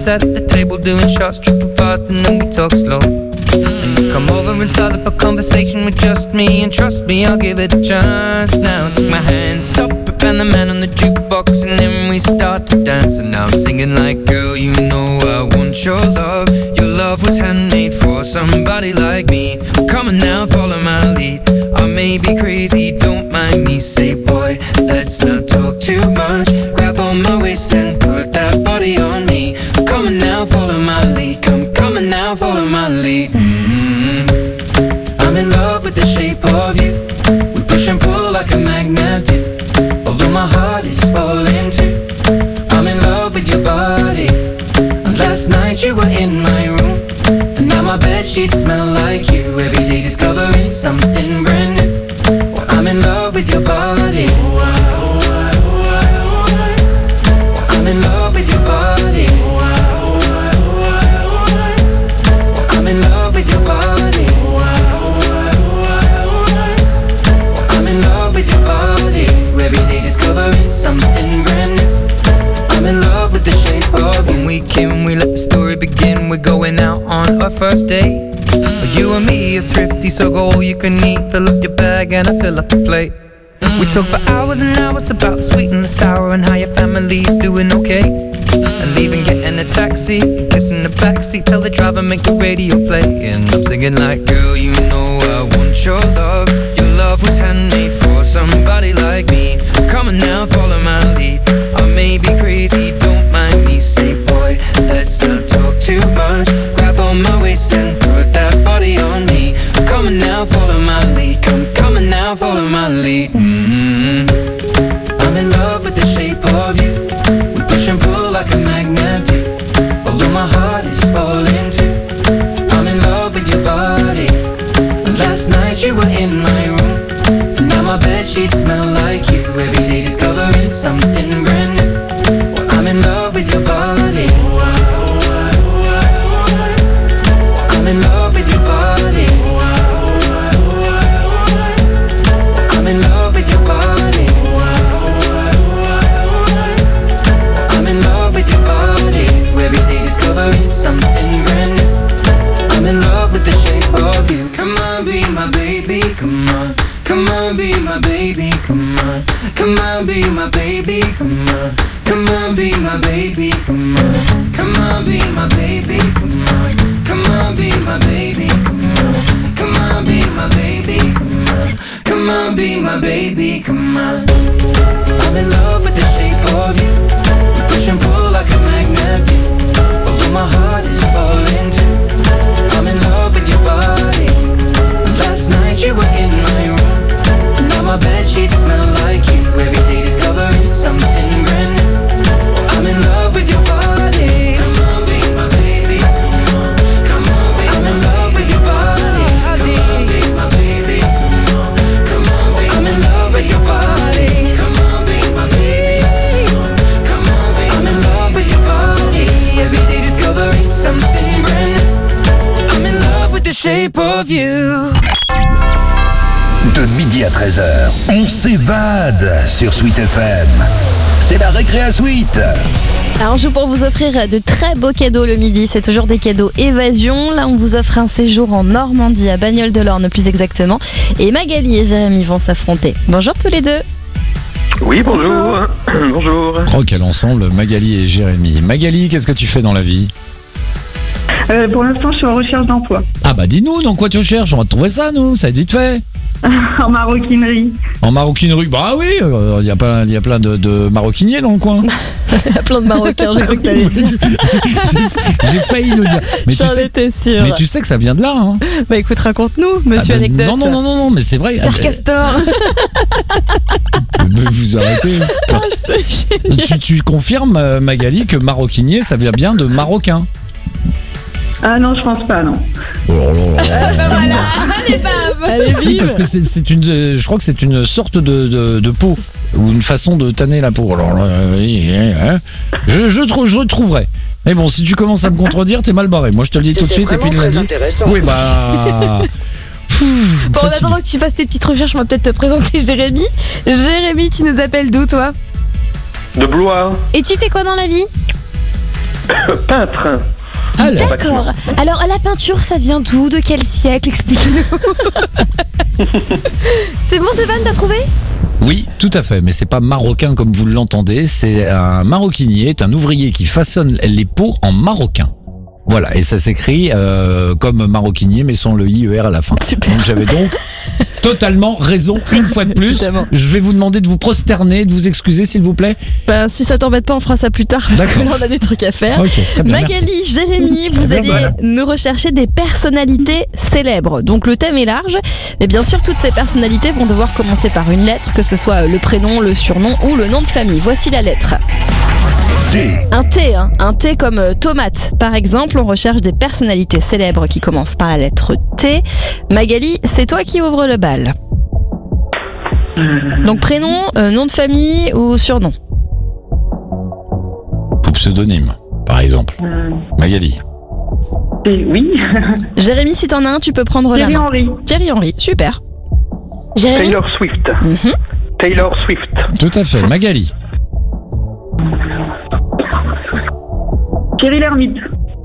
sat at the table doing shots, tripping fast, and then we talk slow. And you come over and start up a conversation with just me, and trust me, I'll give it a chance. Now take my hand, stop it, and the man on the jukebox, and then we start to dance. And now I'm singing like, girl, you know I want your love. Your love was handmade for somebody like me. Come on now, follow my lead. I may be crazy, don't mind me. Say, boy, let's not talk too much. Grab on my waist and put that body on me. Come on now, follow my lead. Come on now, follow my lead. I'm in love with the shape of you. We push and pull like a magnet do. Although my heart is falling too. I'm in love with your body. And last night you were in my room, and now my bedsheets smell like you. Every day discovering something brand new. Well, I'm in love with your body. I'm in love with your body. I'm in love with your body. I'm in love with your body. Every day discovering something brand new. I'm in love with the shape of you. When we came, we let the story begin. We're going out on our first date. You and me are thrifty, so go all you can eat. Fill up your bag and I fill up the plate. We talk for hours and hours about the sweet and the sour, and how your family's doing okay. And leaving, getting a taxi, kissing the backseat, tell the driver make the radio play. And I'm singing like, girl, you know I want your love. Your love was handmade for somebody like me. Come on now, follow my lead. I may be crazy, don't mind me. Say, boy, let's not talk too much. Grab on my waist and put that body on me. Come on now, follow my lead. Come on now, follow my lead. I'm in love with the shape of you. We push and pull like a magnet do. Although my heart is falling too. I'm in love with your body. Last night you were in my room, and now my bedsheets smell like you. Every day discovering something brand new. Well, I'm in love with your body. I'm in love with your body. I'm in love with your body. I'm in love with your body. Every day discovering something brand new. I'm in love with the shape of you. Come on, be my baby, come on. Come on, be my baby, come on. Come on, be my baby, come on. Come on, be my baby, come on. Come on, be my baby, come on. Come on, be my baby, come on. Come on, be my baby, come on. Come on, be my baby, come on. I'm in love with the shape of you. We push and pull like a magnet do. Although my heart is falling too. I'm in love with your body. Last night you were in my room, now my bedsheets smell like you. Every day discovering something brand new. I'm in love with your body. Come on, be my baby, come on. Come on, be I'm in love with your body. Come on, be my baby, come on. Come on, be I'm in love with your body. Come on, be my baby, come on. Come on, be I'm in love with your body. Every day discovering something brand new. I'm in love with the shape of you. De midi à 13h, on s'évade sur Sweet FM. C'est la récré à Sweet. Alors on joue pour vous offrir de très beaux cadeaux le midi. C'est toujours des cadeaux évasion. Là on vous offre un séjour en Normandie, à Bagnoles-de-l'Orne plus exactement. Et Magali et Jérémy vont s'affronter. Bonjour tous les deux. Oui, bonjour. Bonjour. Oh, quel ensemble, Magali et Jérémy. Magali, qu'est-ce que tu fais dans la vie ? Pour l'instant, je suis en recherche d'emploi. Ah bah dis-nous, dans quoi tu recherches ? On va te trouver ça, nous, ça va être vite fait. En maroquinerie. En maroquinerie, bah oui, il y a plein de maroquiniers dans le coin. Il y a plein de Marocains, j'ai cru que t'allais dire. J'ai failli le dire. Mais j'en étais sûre. Mais tu sais que ça vient de là, hein. Bah écoute, raconte-nous, monsieur anecdote. Non, mais c'est vrai. Père Castor. Mais vous arrêtez. Tu confirmes, Magali, que maroquinier, ça vient bien de marocain. Ah non, je pense pas, non. Bah voilà, allez bam. Allez, si, parce que c'est une, je crois que c'est une sorte de peau ou une façon de tanner la peau. Alors, je trouverai. Mais bon, si tu commences à me contredire, t'es mal barré. Moi, je te le dis tout de suite et puis il l'a dit. Oui, bah. Bon, en attendant que tu fasses tes petites recherches, on va peut-être te présenter Jérémy. Jérémy, tu nous appelles d'où, toi ? De Blois. Et tu fais quoi dans la vie ? Peintre. D'accord. Alors, la peinture, ça vient d'où? De quel siècle? Explique-nous. C'est bon, Stéphane, t'as trouvé? Oui, tout à fait, mais c'est pas marocain comme vous l'entendez, c'est un maroquinier, c'est un ouvrier qui façonne les pots en marocain. Voilà, et ça s'écrit comme maroquinier, mais sans le IER à la fin. Super. Donc j'avais totalement raison une fois de plus. Évidemment. Je vais vous demander de vous prosterner, de vous excuser s'il vous plaît. Ben, si ça t'embête pas, on fera ça plus tard parce que là on a des trucs à faire. Ok, très bien, Magali, Jérémy, vous allez nous rechercher des personnalités célèbres. Donc le thème est large et bien sûr toutes ces personnalités vont devoir commencer par une lettre, que ce soit le prénom, le surnom ou le nom de famille. Voici la lettre. Un T, hein. Un T comme tomate. Par exemple, on recherche des personnalités célèbres qui commencent par la lettre T. Magali, c'est toi qui ouvre le bal. Donc prénom, nom de famille ou surnom? Ou pseudonyme, par exemple. Magali. Oui. Jérémy, si t'en as un, tu peux prendre la main. Henry. Thierry Henry, super. Jérémy. Taylor Swift. Taylor Swift. Tout à fait. Magali. Thierry Lhermitte.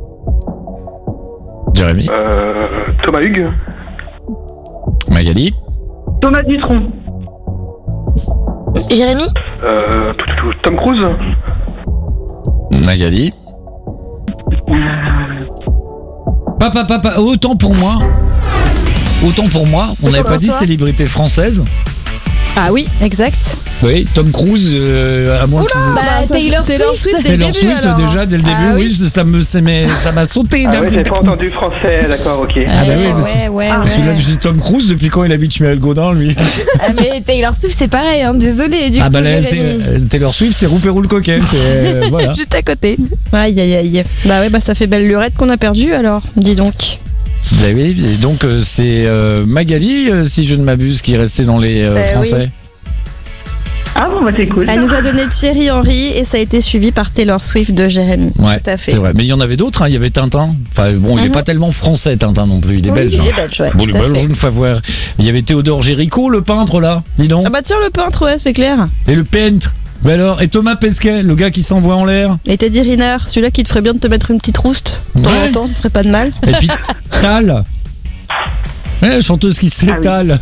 Jérémy. Thomas Hugues. Magali. Thomas Dutronc. Jérémy. Tom Cruise. Magali. Papa, autant pour moi. On n'avait pas dit célébrité française. Ah oui, exact. Oui, Tom Cruise, à moins qu'ils Taylor Swift. Taylor Swift déjà dès le début, oui, ça m'a sauté d'un coup. J'ai pas entendu français, d'accord, ok. Ah bah oui, parce que là je dis Tom Cruise depuis quand il habite chez Mel Godin lui. Ah mais Taylor Swift c'est pareil, hein, désolé. Du coup, bah là, Taylor Swift c'est Roupérou le coquet, c'est voilà. Juste à côté. Aïe aïe aïe. Bah ouais, ça fait belle lurette qu'on a perdu alors, dis donc. Bah oui, et donc c'est Magali, si je ne m'abuse, qui est restée dans les Français. Oui. Ah bon, bah c'est cool. Elle nous a donné Thierry Henry et ça a été suivi par Taylor Swift de Jérémy. Ouais, tout à fait. C'est vrai. Mais il y en avait d'autres, hein. Il y avait Tintin. Enfin bon, il n'est pas tellement français Tintin non plus, il est belge. Il est belge, ouais. Bon, les Belges, une fois voir. Il y avait Théodore Géricault, le peintre là, dis donc. Ah bah tiens, le peintre, ouais, c'est clair. Et le peintre. Mais alors, et Thomas Pesquet, le gars qui s'envoie en l'air. Et Teddy Riner, celui-là qui te ferait bien de te mettre une petite rouste. De temps en temps, ça te ferait pas de mal. Et puis Tal. La chanteuse qui s'étale.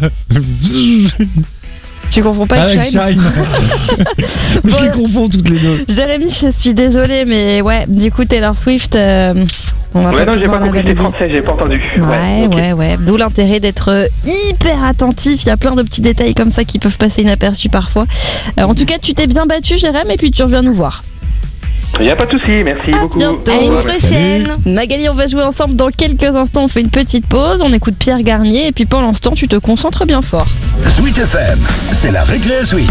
Tu confonds pas avec Shine. Je les confonds toutes les deux. Jérémy, je suis désolée, mais ouais, du coup Taylor Swift. On va non, j'ai pas compris les français, j'ai pas entendu. Ouais. D'où l'intérêt d'être hyper attentif. Il y a plein de petits détails comme ça qui peuvent passer inaperçus parfois. En tout cas, tu t'es bien battu, Jérémy, et puis tu reviens nous voir. Il n'y a pas de souci, merci beaucoup. Bientôt. À une prochaine. Magali, on va jouer ensemble dans quelques instants. On fait une petite pause, on écoute Pierre Garnier et puis pendant ce temps, tu te concentres bien fort. Sweet FM, c'est la récré Sweet.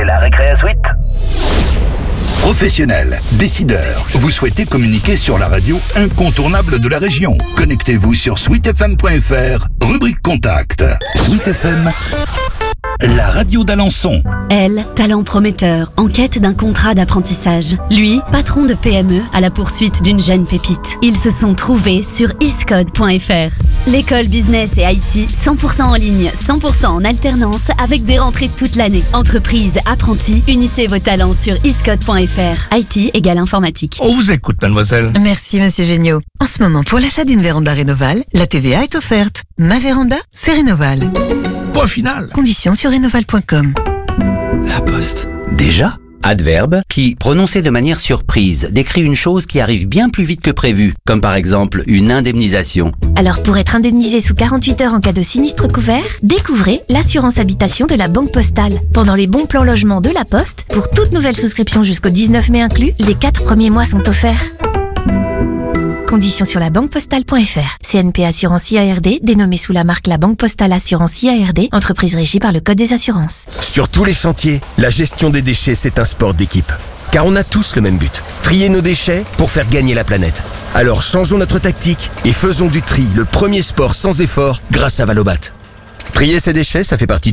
Professionnels, décideurs, vous souhaitez communiquer sur la radio incontournable de la région. Connectez-vous sur sweetfm.fr, rubrique contact. Sweet FM, la radio d'Alençon. Elle, talent prometteur, en quête d'un contrat d'apprentissage. Lui, patron de PME, à la poursuite d'une jeune pépite. Ils se sont trouvés sur iscode.fr. L'école business et IT, 100% en ligne, 100% en alternance, avec des rentrées toute l'année. Entreprise, apprentis, unissez vos talents sur iscode.fr. IT égale informatique. On vous écoute, mademoiselle. Merci, monsieur Géniaud. En ce moment, pour l'achat d'une véranda Rénoval, la TVA est offerte. Ma véranda, c'est Rénoval. Point final. Conditions sur rénoval.com. La Poste. Déjà ? Adverbe qui, prononcé de manière surprise, décrit une chose qui arrive bien plus vite que prévu, comme par exemple une indemnisation. Alors pour être indemnisé sous 48 heures en cas de sinistre couvert, découvrez l'assurance habitation de la Banque Postale. Pendant les bons plans logement de la Poste, pour toute nouvelle souscription jusqu'au 19 mai inclus, les 4 premiers mois sont offerts. Conditions sur la banquepostale.fr. CNP Assurance IARD, dénommée sous la marque La Banque Postale Assurance IARD, entreprise régie par le Code des assurances. Sur tous les chantiers, la gestion des déchets, c'est un sport d'équipe. Car on a tous le même but, trier nos déchets pour faire gagner la planète. Alors changeons notre tactique et faisons du tri le premier sport sans effort grâce à Valobat. Trier ses déchets, ça fait partie du jeu.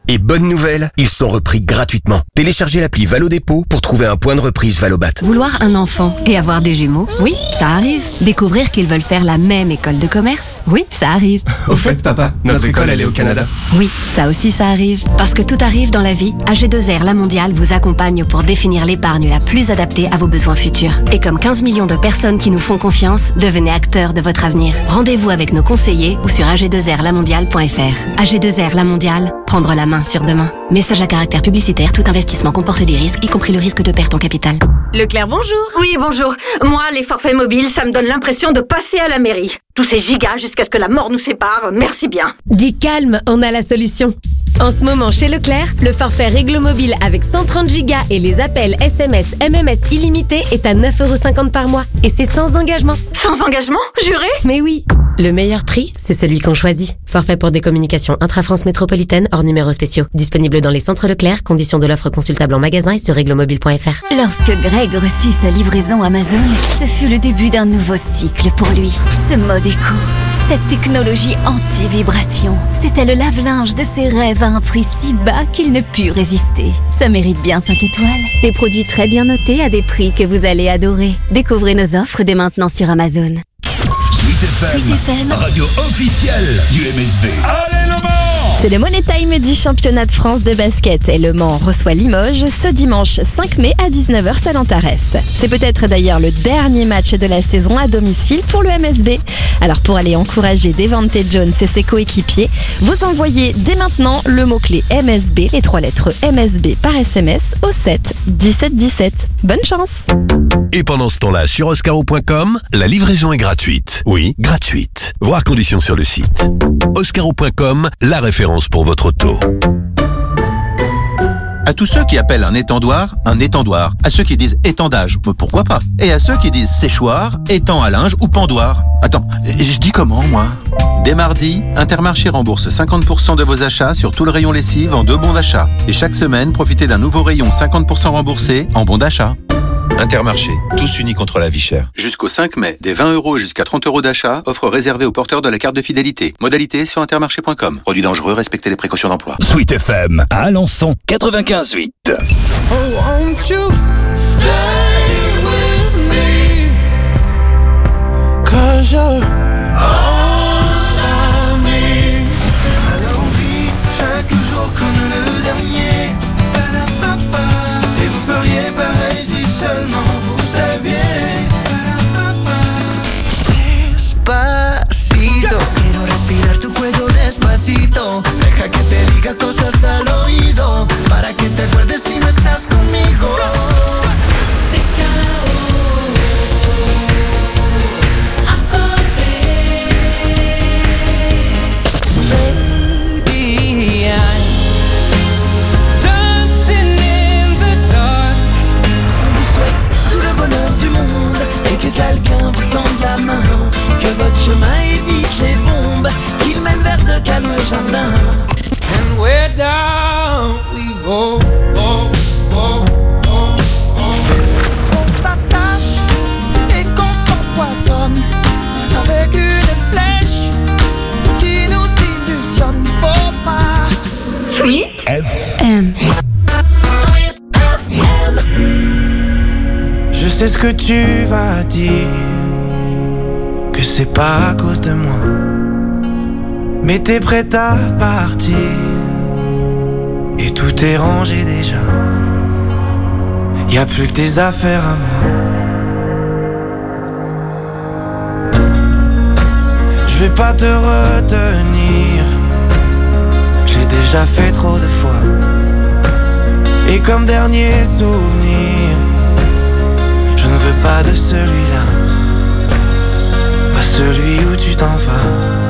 Et bonne nouvelle, ils sont repris gratuitement. Téléchargez l'appli Valodépôt pour trouver un point de reprise Valobat. Vouloir un enfant et avoir des jumeaux, oui, ça arrive. Découvrir qu'ils veulent faire la même école de commerce, oui, ça arrive. Au fait, papa, notre école, elle est au Canada. Oui, ça aussi ça arrive. Parce que tout arrive dans la vie, AG2R La Mondiale vous accompagne pour définir l'épargne la plus adaptée à vos besoins futurs. Et comme 15 millions de personnes qui nous font confiance, devenez acteurs de votre avenir. Rendez-vous avec nos conseillers ou sur ag2rlamondiale.fr. AG2R La Mondiale, prendre la main sur demain. Message à caractère publicitaire, tout investissement comporte des risques, y compris le risque de perte en capital. Leclerc, bonjour. Oui, bonjour. Moi, les forfaits mobiles, ça me donne l'impression de passer à la mairie. Tous ces gigas jusqu'à ce que la mort nous sépare, merci bien. Dis calme, on a la solution. En ce moment, chez Leclerc, le forfait Réglo Mobile avec 130 Go et les appels SMS, MMS illimités est à 9,50€ par mois. Et c'est sans engagement. Sans engagement, juré? Mais oui. Le meilleur prix, c'est celui qu'on choisit. Forfait pour des communications intra-France métropolitaine hors numéros spéciaux. Disponible dans les centres Leclerc, conditions de l'offre consultable en magasin et sur réglomobile.fr. Lorsque Greg reçut sa livraison Amazon, ce fut le début d'un nouveau cycle pour lui. Ce mode éco, cette technologie anti-vibration, c'était le lave-linge de ses rêves à un prix si bas qu'il ne put résister. Ça mérite bien 5 étoiles. Des produits très bien notés à des prix que vous allez adorer. Découvrez nos offres dès maintenant sur Amazon. Sweet FM, radio officielle du MSB. Allez le Mans! C'est le Money Time du championnat de France de basket et le Mans reçoit Limoges ce dimanche 5 mai à 19h salle Antares. C'est peut-être d'ailleurs le dernier match de la saison à domicile pour le MSB. Alors pour aller encourager Devante Jones et ses coéquipiers, vous envoyez dès maintenant le mot-clé MSB, les 3 lettres MSB par SMS au 7 17 17. Bonne chance! Et pendant ce temps-là, sur oscaro.com, la livraison est gratuite. Oui, gratuite. Voir conditions sur le site. Oscaro.com, la référence pour votre auto. À tous ceux qui appellent un étendoir, à ceux qui disent étendage, pourquoi pas? Et à ceux qui disent séchoir, étang à linge ou pendoir. Attends, je dis comment, moi? Dès mardi, Intermarché rembourse 50% de vos achats sur tout le rayon lessive en 2 bons d'achat. Et chaque semaine, profitez d'un nouveau rayon 50% remboursé en bons d'achat. Intermarché, tous unis contre la vie chère. Jusqu'au 5 mai, des 20 € jusqu'à 30 € d'achat, offre réservée aux porteurs de la carte de fidélité. Modalité sur intermarché.com. Produit dangereux, respectez les précautions d'emploi. Sweet FM à Alençon 95.8. Oh, won't you stay with me? 'Cause you're all I need. Alors vit chaque jour comme le dernier. Et vous feriez pareil si seulement vous saviez. Despacito, quiero respirar tu cuello despacito. Deja que te diga cosas al oído, para que te acuerdes si no estás conmigo. Baby, I'm dancing in the dark. On vous souhaite tout le bonheur du monde et que quelqu'un vous tende la main. Que votre chemin évite les bombes, qu'il mène vers de calmes jardins. And where down we go, oh, oh, oh, oh. On s'attache et qu'on s'empoisonne avec une flèche qui nous illusionne. Faut pas. Sweet FM. Je sais ce que tu vas dire, que c'est pas à cause de moi, mais t'es prête à partir et tout est rangé déjà. Y a plus que des affaires à moi. Je vais pas te retenir, j'ai déjà fait trop de fois. Et comme dernier souvenir, je ne veux pas de celui-là, pas celui où tu t'en vas.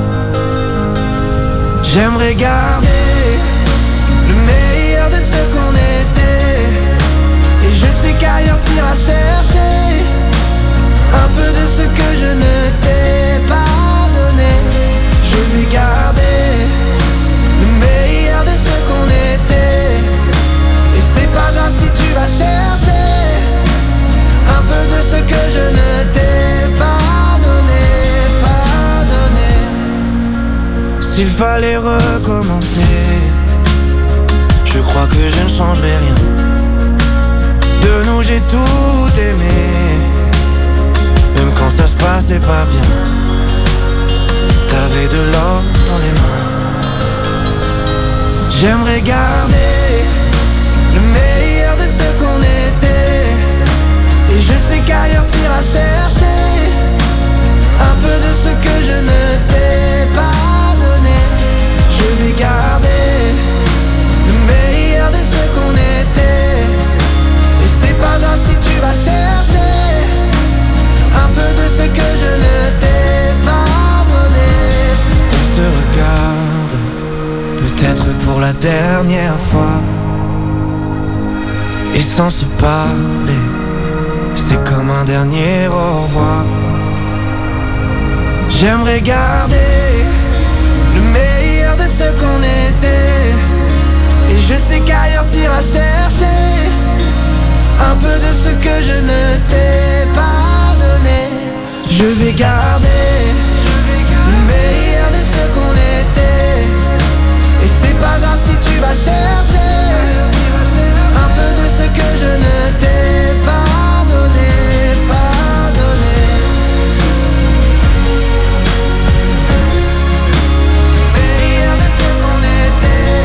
J'aimerais garder le meilleur de ce qu'on était, et je sais qu'ailleurs t'iras chercher un peu de ce que je ne t'ai pas donné. Je vais garder le meilleur de ce qu'on était, et c'est pas grave si tu vas chercher un peu de ce que je ne t'ai pas donné, pas donné. S'il fallait recommencer, crois que je ne changerai rien. De nous j'ai tout aimé, même quand ça se passait pas bien. T'avais de l'or dans les mains. J'aimerais garder le meilleur de ce qu'on était. Et je sais qu'ailleurs t'iras chercher un peu de ce que je ne t'ai pas donné. Je vais garder le meilleur de ce qu'on était. Et c'est pas grave si tu vas chercher un peu de ce que je ne t'ai pas donné. On se regarde, peut-être pour la dernière fois. Et sans se parler, c'est comme un dernier au revoir. J'aimerais garder le meilleur de ce qu'on était. Et je sais qu'ailleurs t'iras chercher un peu de ce que je ne t'ai pas donné. Je vais garder le meilleur de ce qu'on était. Et c'est pas grave si tu vas chercher un peu de ce que je ne t'ai pas donné, pas donné. Meilleur de ce qu'on était.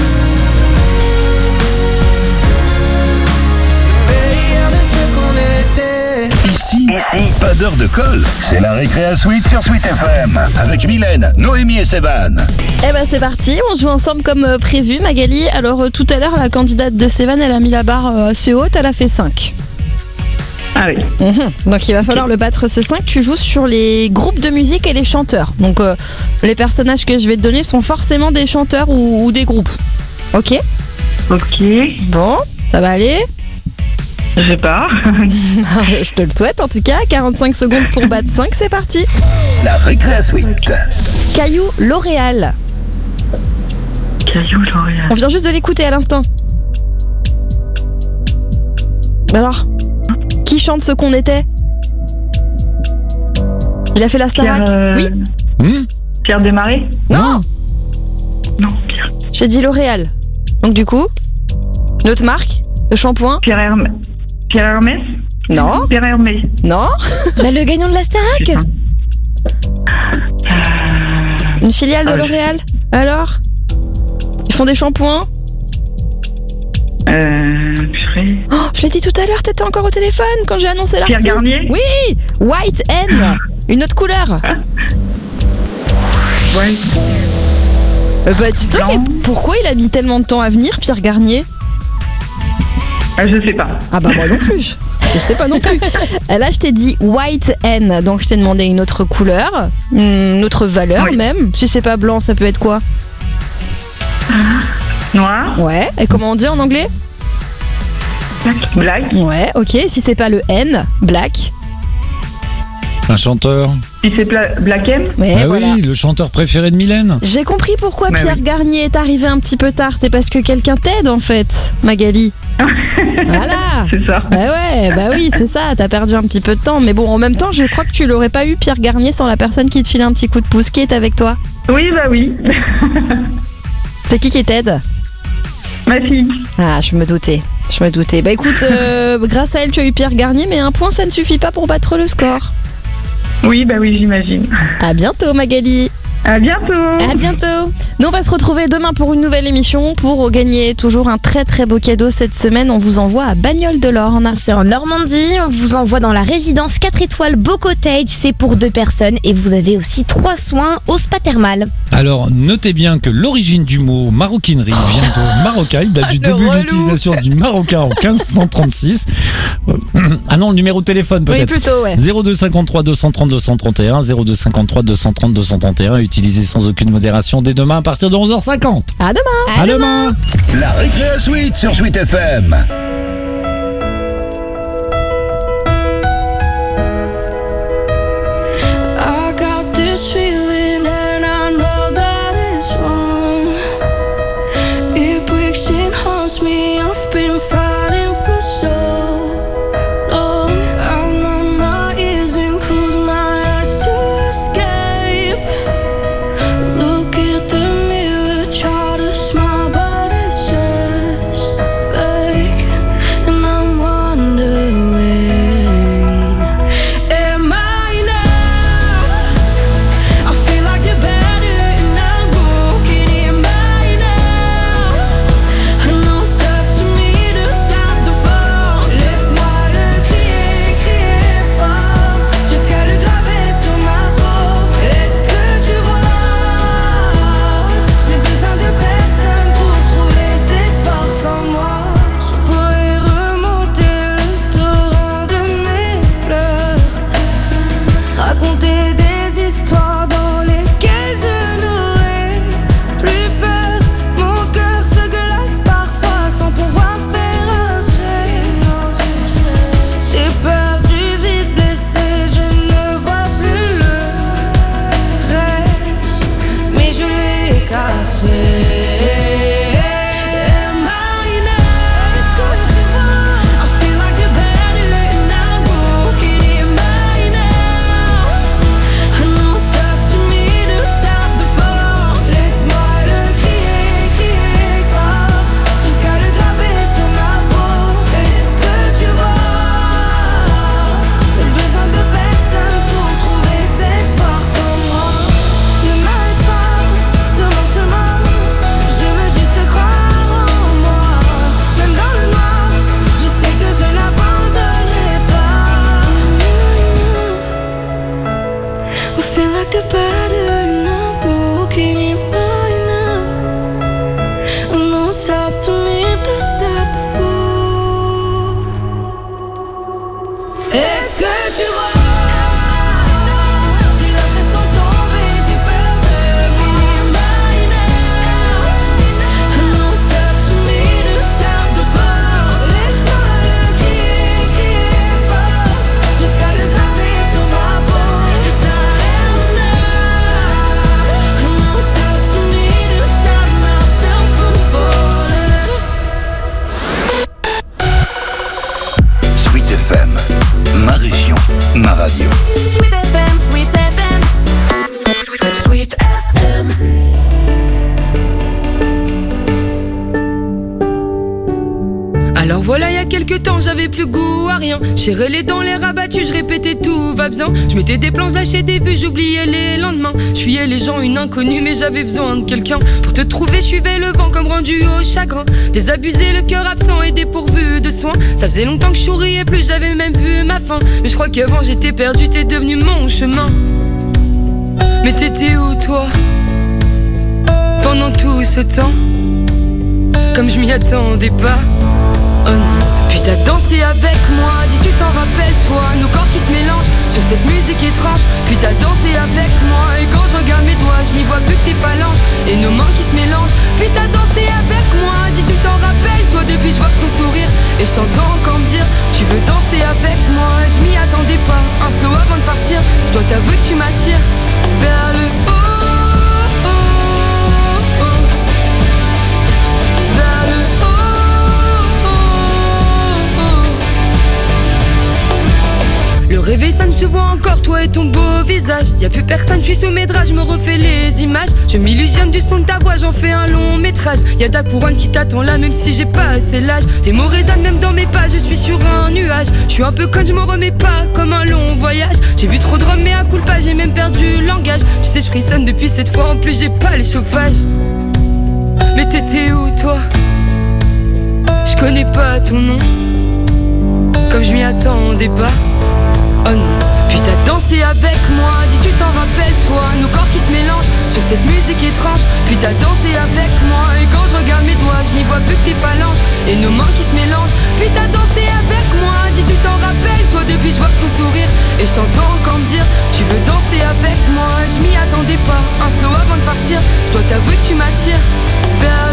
Meilleur de ce qu'on était. Ici, pas d'heure de colle. C'est la récréa Suite sur Sweet FM. Avec Mylène, Noémie et Sévan. Eh ben c'est parti, on joue ensemble comme prévu Magali. Alors tout à l'heure la candidate de Sévan elle a mis la barre assez haute, elle a fait 5. Ah oui. Donc il va falloir le battre ce 5. Tu joues sur les groupes de musique et les chanteurs. Donc les personnages que je vais te donner sont forcément des chanteurs ou des groupes. Ok. Ok. Bon, ça va aller? Je sais pas. Je te le souhaite en tout cas. 45 secondes pour battre 5, c'est parti. La récréa Suite. Caillou L'Oréal. Caillou L'Oréal. On vient juste de l'écouter à l'instant. Alors, qui chante ce qu'on était? Il a fait la Starac. Oui. Pierre Desmarais. Non. Non, Pierre. J'ai dit L'Oréal. Donc du coup, notre marque de shampoing. Pierre Hermès. Non. Pierre Hermès. Non. Bah, le gagnant de la Starac. Une filiale de L'Oréal. Alors, ils font des shampoings. Je l'ai dit tout à l'heure, t'étais encore au téléphone quand j'ai annoncé l'artiste. Pierre Garnier. Oui. White N. Une autre couleur. Ouais. Bah dis donc, et pourquoi il a mis tellement de temps à venir, Pierre Garnier? Je sais pas. Ah bah moi non plus. Je sais pas non plus. Là, je t'ai dit White N, donc je t'ai demandé une autre couleur, une autre valeur même. Si c'est pas blanc, ça peut être quoi? Noir. Ouais. Et comment on dit en anglais? Black. Ouais, ok. Si c'est pas le N, black. Un chanteur. Si c'est Black M. Ah voilà. oui, le chanteur préféré de Mylène. J'ai compris pourquoi Bah Pierre oui. Garnier est arrivé un petit peu tard. C'est parce que quelqu'un t'aide en fait, Magali. Voilà. C'est ça. Bah oui, c'est ça. T'as perdu un petit peu de temps. Mais bon, en même temps, je crois que tu l'aurais pas eu, Pierre Garnier, sans la personne qui te filait un petit coup de pouce. Qui est avec toi? Oui, bah oui. C'est qui t'aide? Ma fille. Ah, je me doutais. Bah écoute, grâce à elle, tu as eu Pierre Garnier, mais un point, ça ne suffit pas pour battre le score. Oui, bah oui, j'imagine. À bientôt, Magali. À bientôt. À bientôt. Nous, on va se retrouver demain pour une nouvelle émission pour gagner toujours un très très beau cadeau cette semaine. On vous envoie à Bagnoles de l'Orne. C'est en Normandie, on vous envoie dans la résidence 4 étoiles Beau Cottage, c'est pour 2 personnes et vous avez aussi 3 soins au spa thermal. Alors, notez bien que l'origine du mot maroquinerie vient de marocain. Il date du début de l'utilisation du marocain en 1536. Ah non, le numéro de téléphone peut-être. Oui, plutôt, ouais. 02 53 230 231, 02 53 230 231, utilisé sans aucune modération dès demain à partir de 11h50. À demain. À demain. La récréa Suite sur Sweet FM. I got this feeling and I know that it's wrong. It breaks and haunts me. I've been fighting for so long. I numb my ears and close my eyes to escape. Look at the mirror, try to smile, but it's just make the better enough, broken in mine enough. No, it's up to me to stop the fall. Est-ce que tu vois? Ma région, ma radio. Sweet FM, Sweet FM, Sweet FM. Alors voilà, il y a quelques temps, j'avais plus goût à rien. J'ai les dents, les rabattus, je répétais tout va bien. Je mettais des plans, lâchais des vues, j'oubliais les lendemains. Je fuyais les gens, une inconnue, mais j'avais besoin de quelqu'un. Pour te trouver, je suivais le vent comme rendu au chagrin. Désabusé, le cœur absent et dépourvu de soins. Ça faisait longtemps que je souriais plus, j'avais même vu ma fin. Mais je crois qu'avant j'étais perdu, t'es devenu mon chemin. Mais t'étais où toi? Pendant tout ce temps, comme je m'y attendais pas. Oh non. Puis t'as dansé avec moi, dis tu t'en rappelles toi. Nos corps qui se mélangent sur cette musique étrange. Puis t'as dansé avec moi, et quand je regarde mes doigts, je n'y vois plus que tes phalanges et nos mains qui se mélangent. Puis t'as dansé avec moi, dis tu t'en rappelles toi. Depuis je vois ton sourire et je t'entends encore me dire tu veux danser avec moi. Je m'y attendais pas, un slow avant de partir. Je dois t'avouer que tu m'attires vers le haut. Le réveil sonne, je te vois encore, toi et ton beau visage. Y'a plus personne, je suis sous mes draps, je me refais les images. Je m'illusionne du son de ta voix, j'en fais un long métrage. Y'a ta couronne qui t'attend là, même si j'ai pas assez l'âge. Tes mots résonnent même dans mes pas, je suis sur un nuage. Je suis un peu con, je me remets pas comme un long voyage. J'ai bu trop de rhum, mais à culpa, j'ai même perdu le langage. Tu sais, je frissonne depuis cette fois, en plus j'ai pas les chauffages. Mais t'étais où toi? Je connais pas ton nom, comme je m'y attendais pas. Oh non. Puis t'as dansé avec moi, dis tu t'en rappelles toi. Nos corps qui se mélangent sur cette musique étrange. Puis t'as dansé avec moi, et quand je regarde mes doigts, je n'y vois plus que tes phalanges et nos mains qui se mélangent. Puis t'as dansé avec moi, dis tu t'en rappelles toi. Depuis je vois ton sourire et je t'entends encore me dire tu veux danser avec moi. Je m'y attendais pas, un slow avant de partir. Je dois t'avouer que tu m'attires vers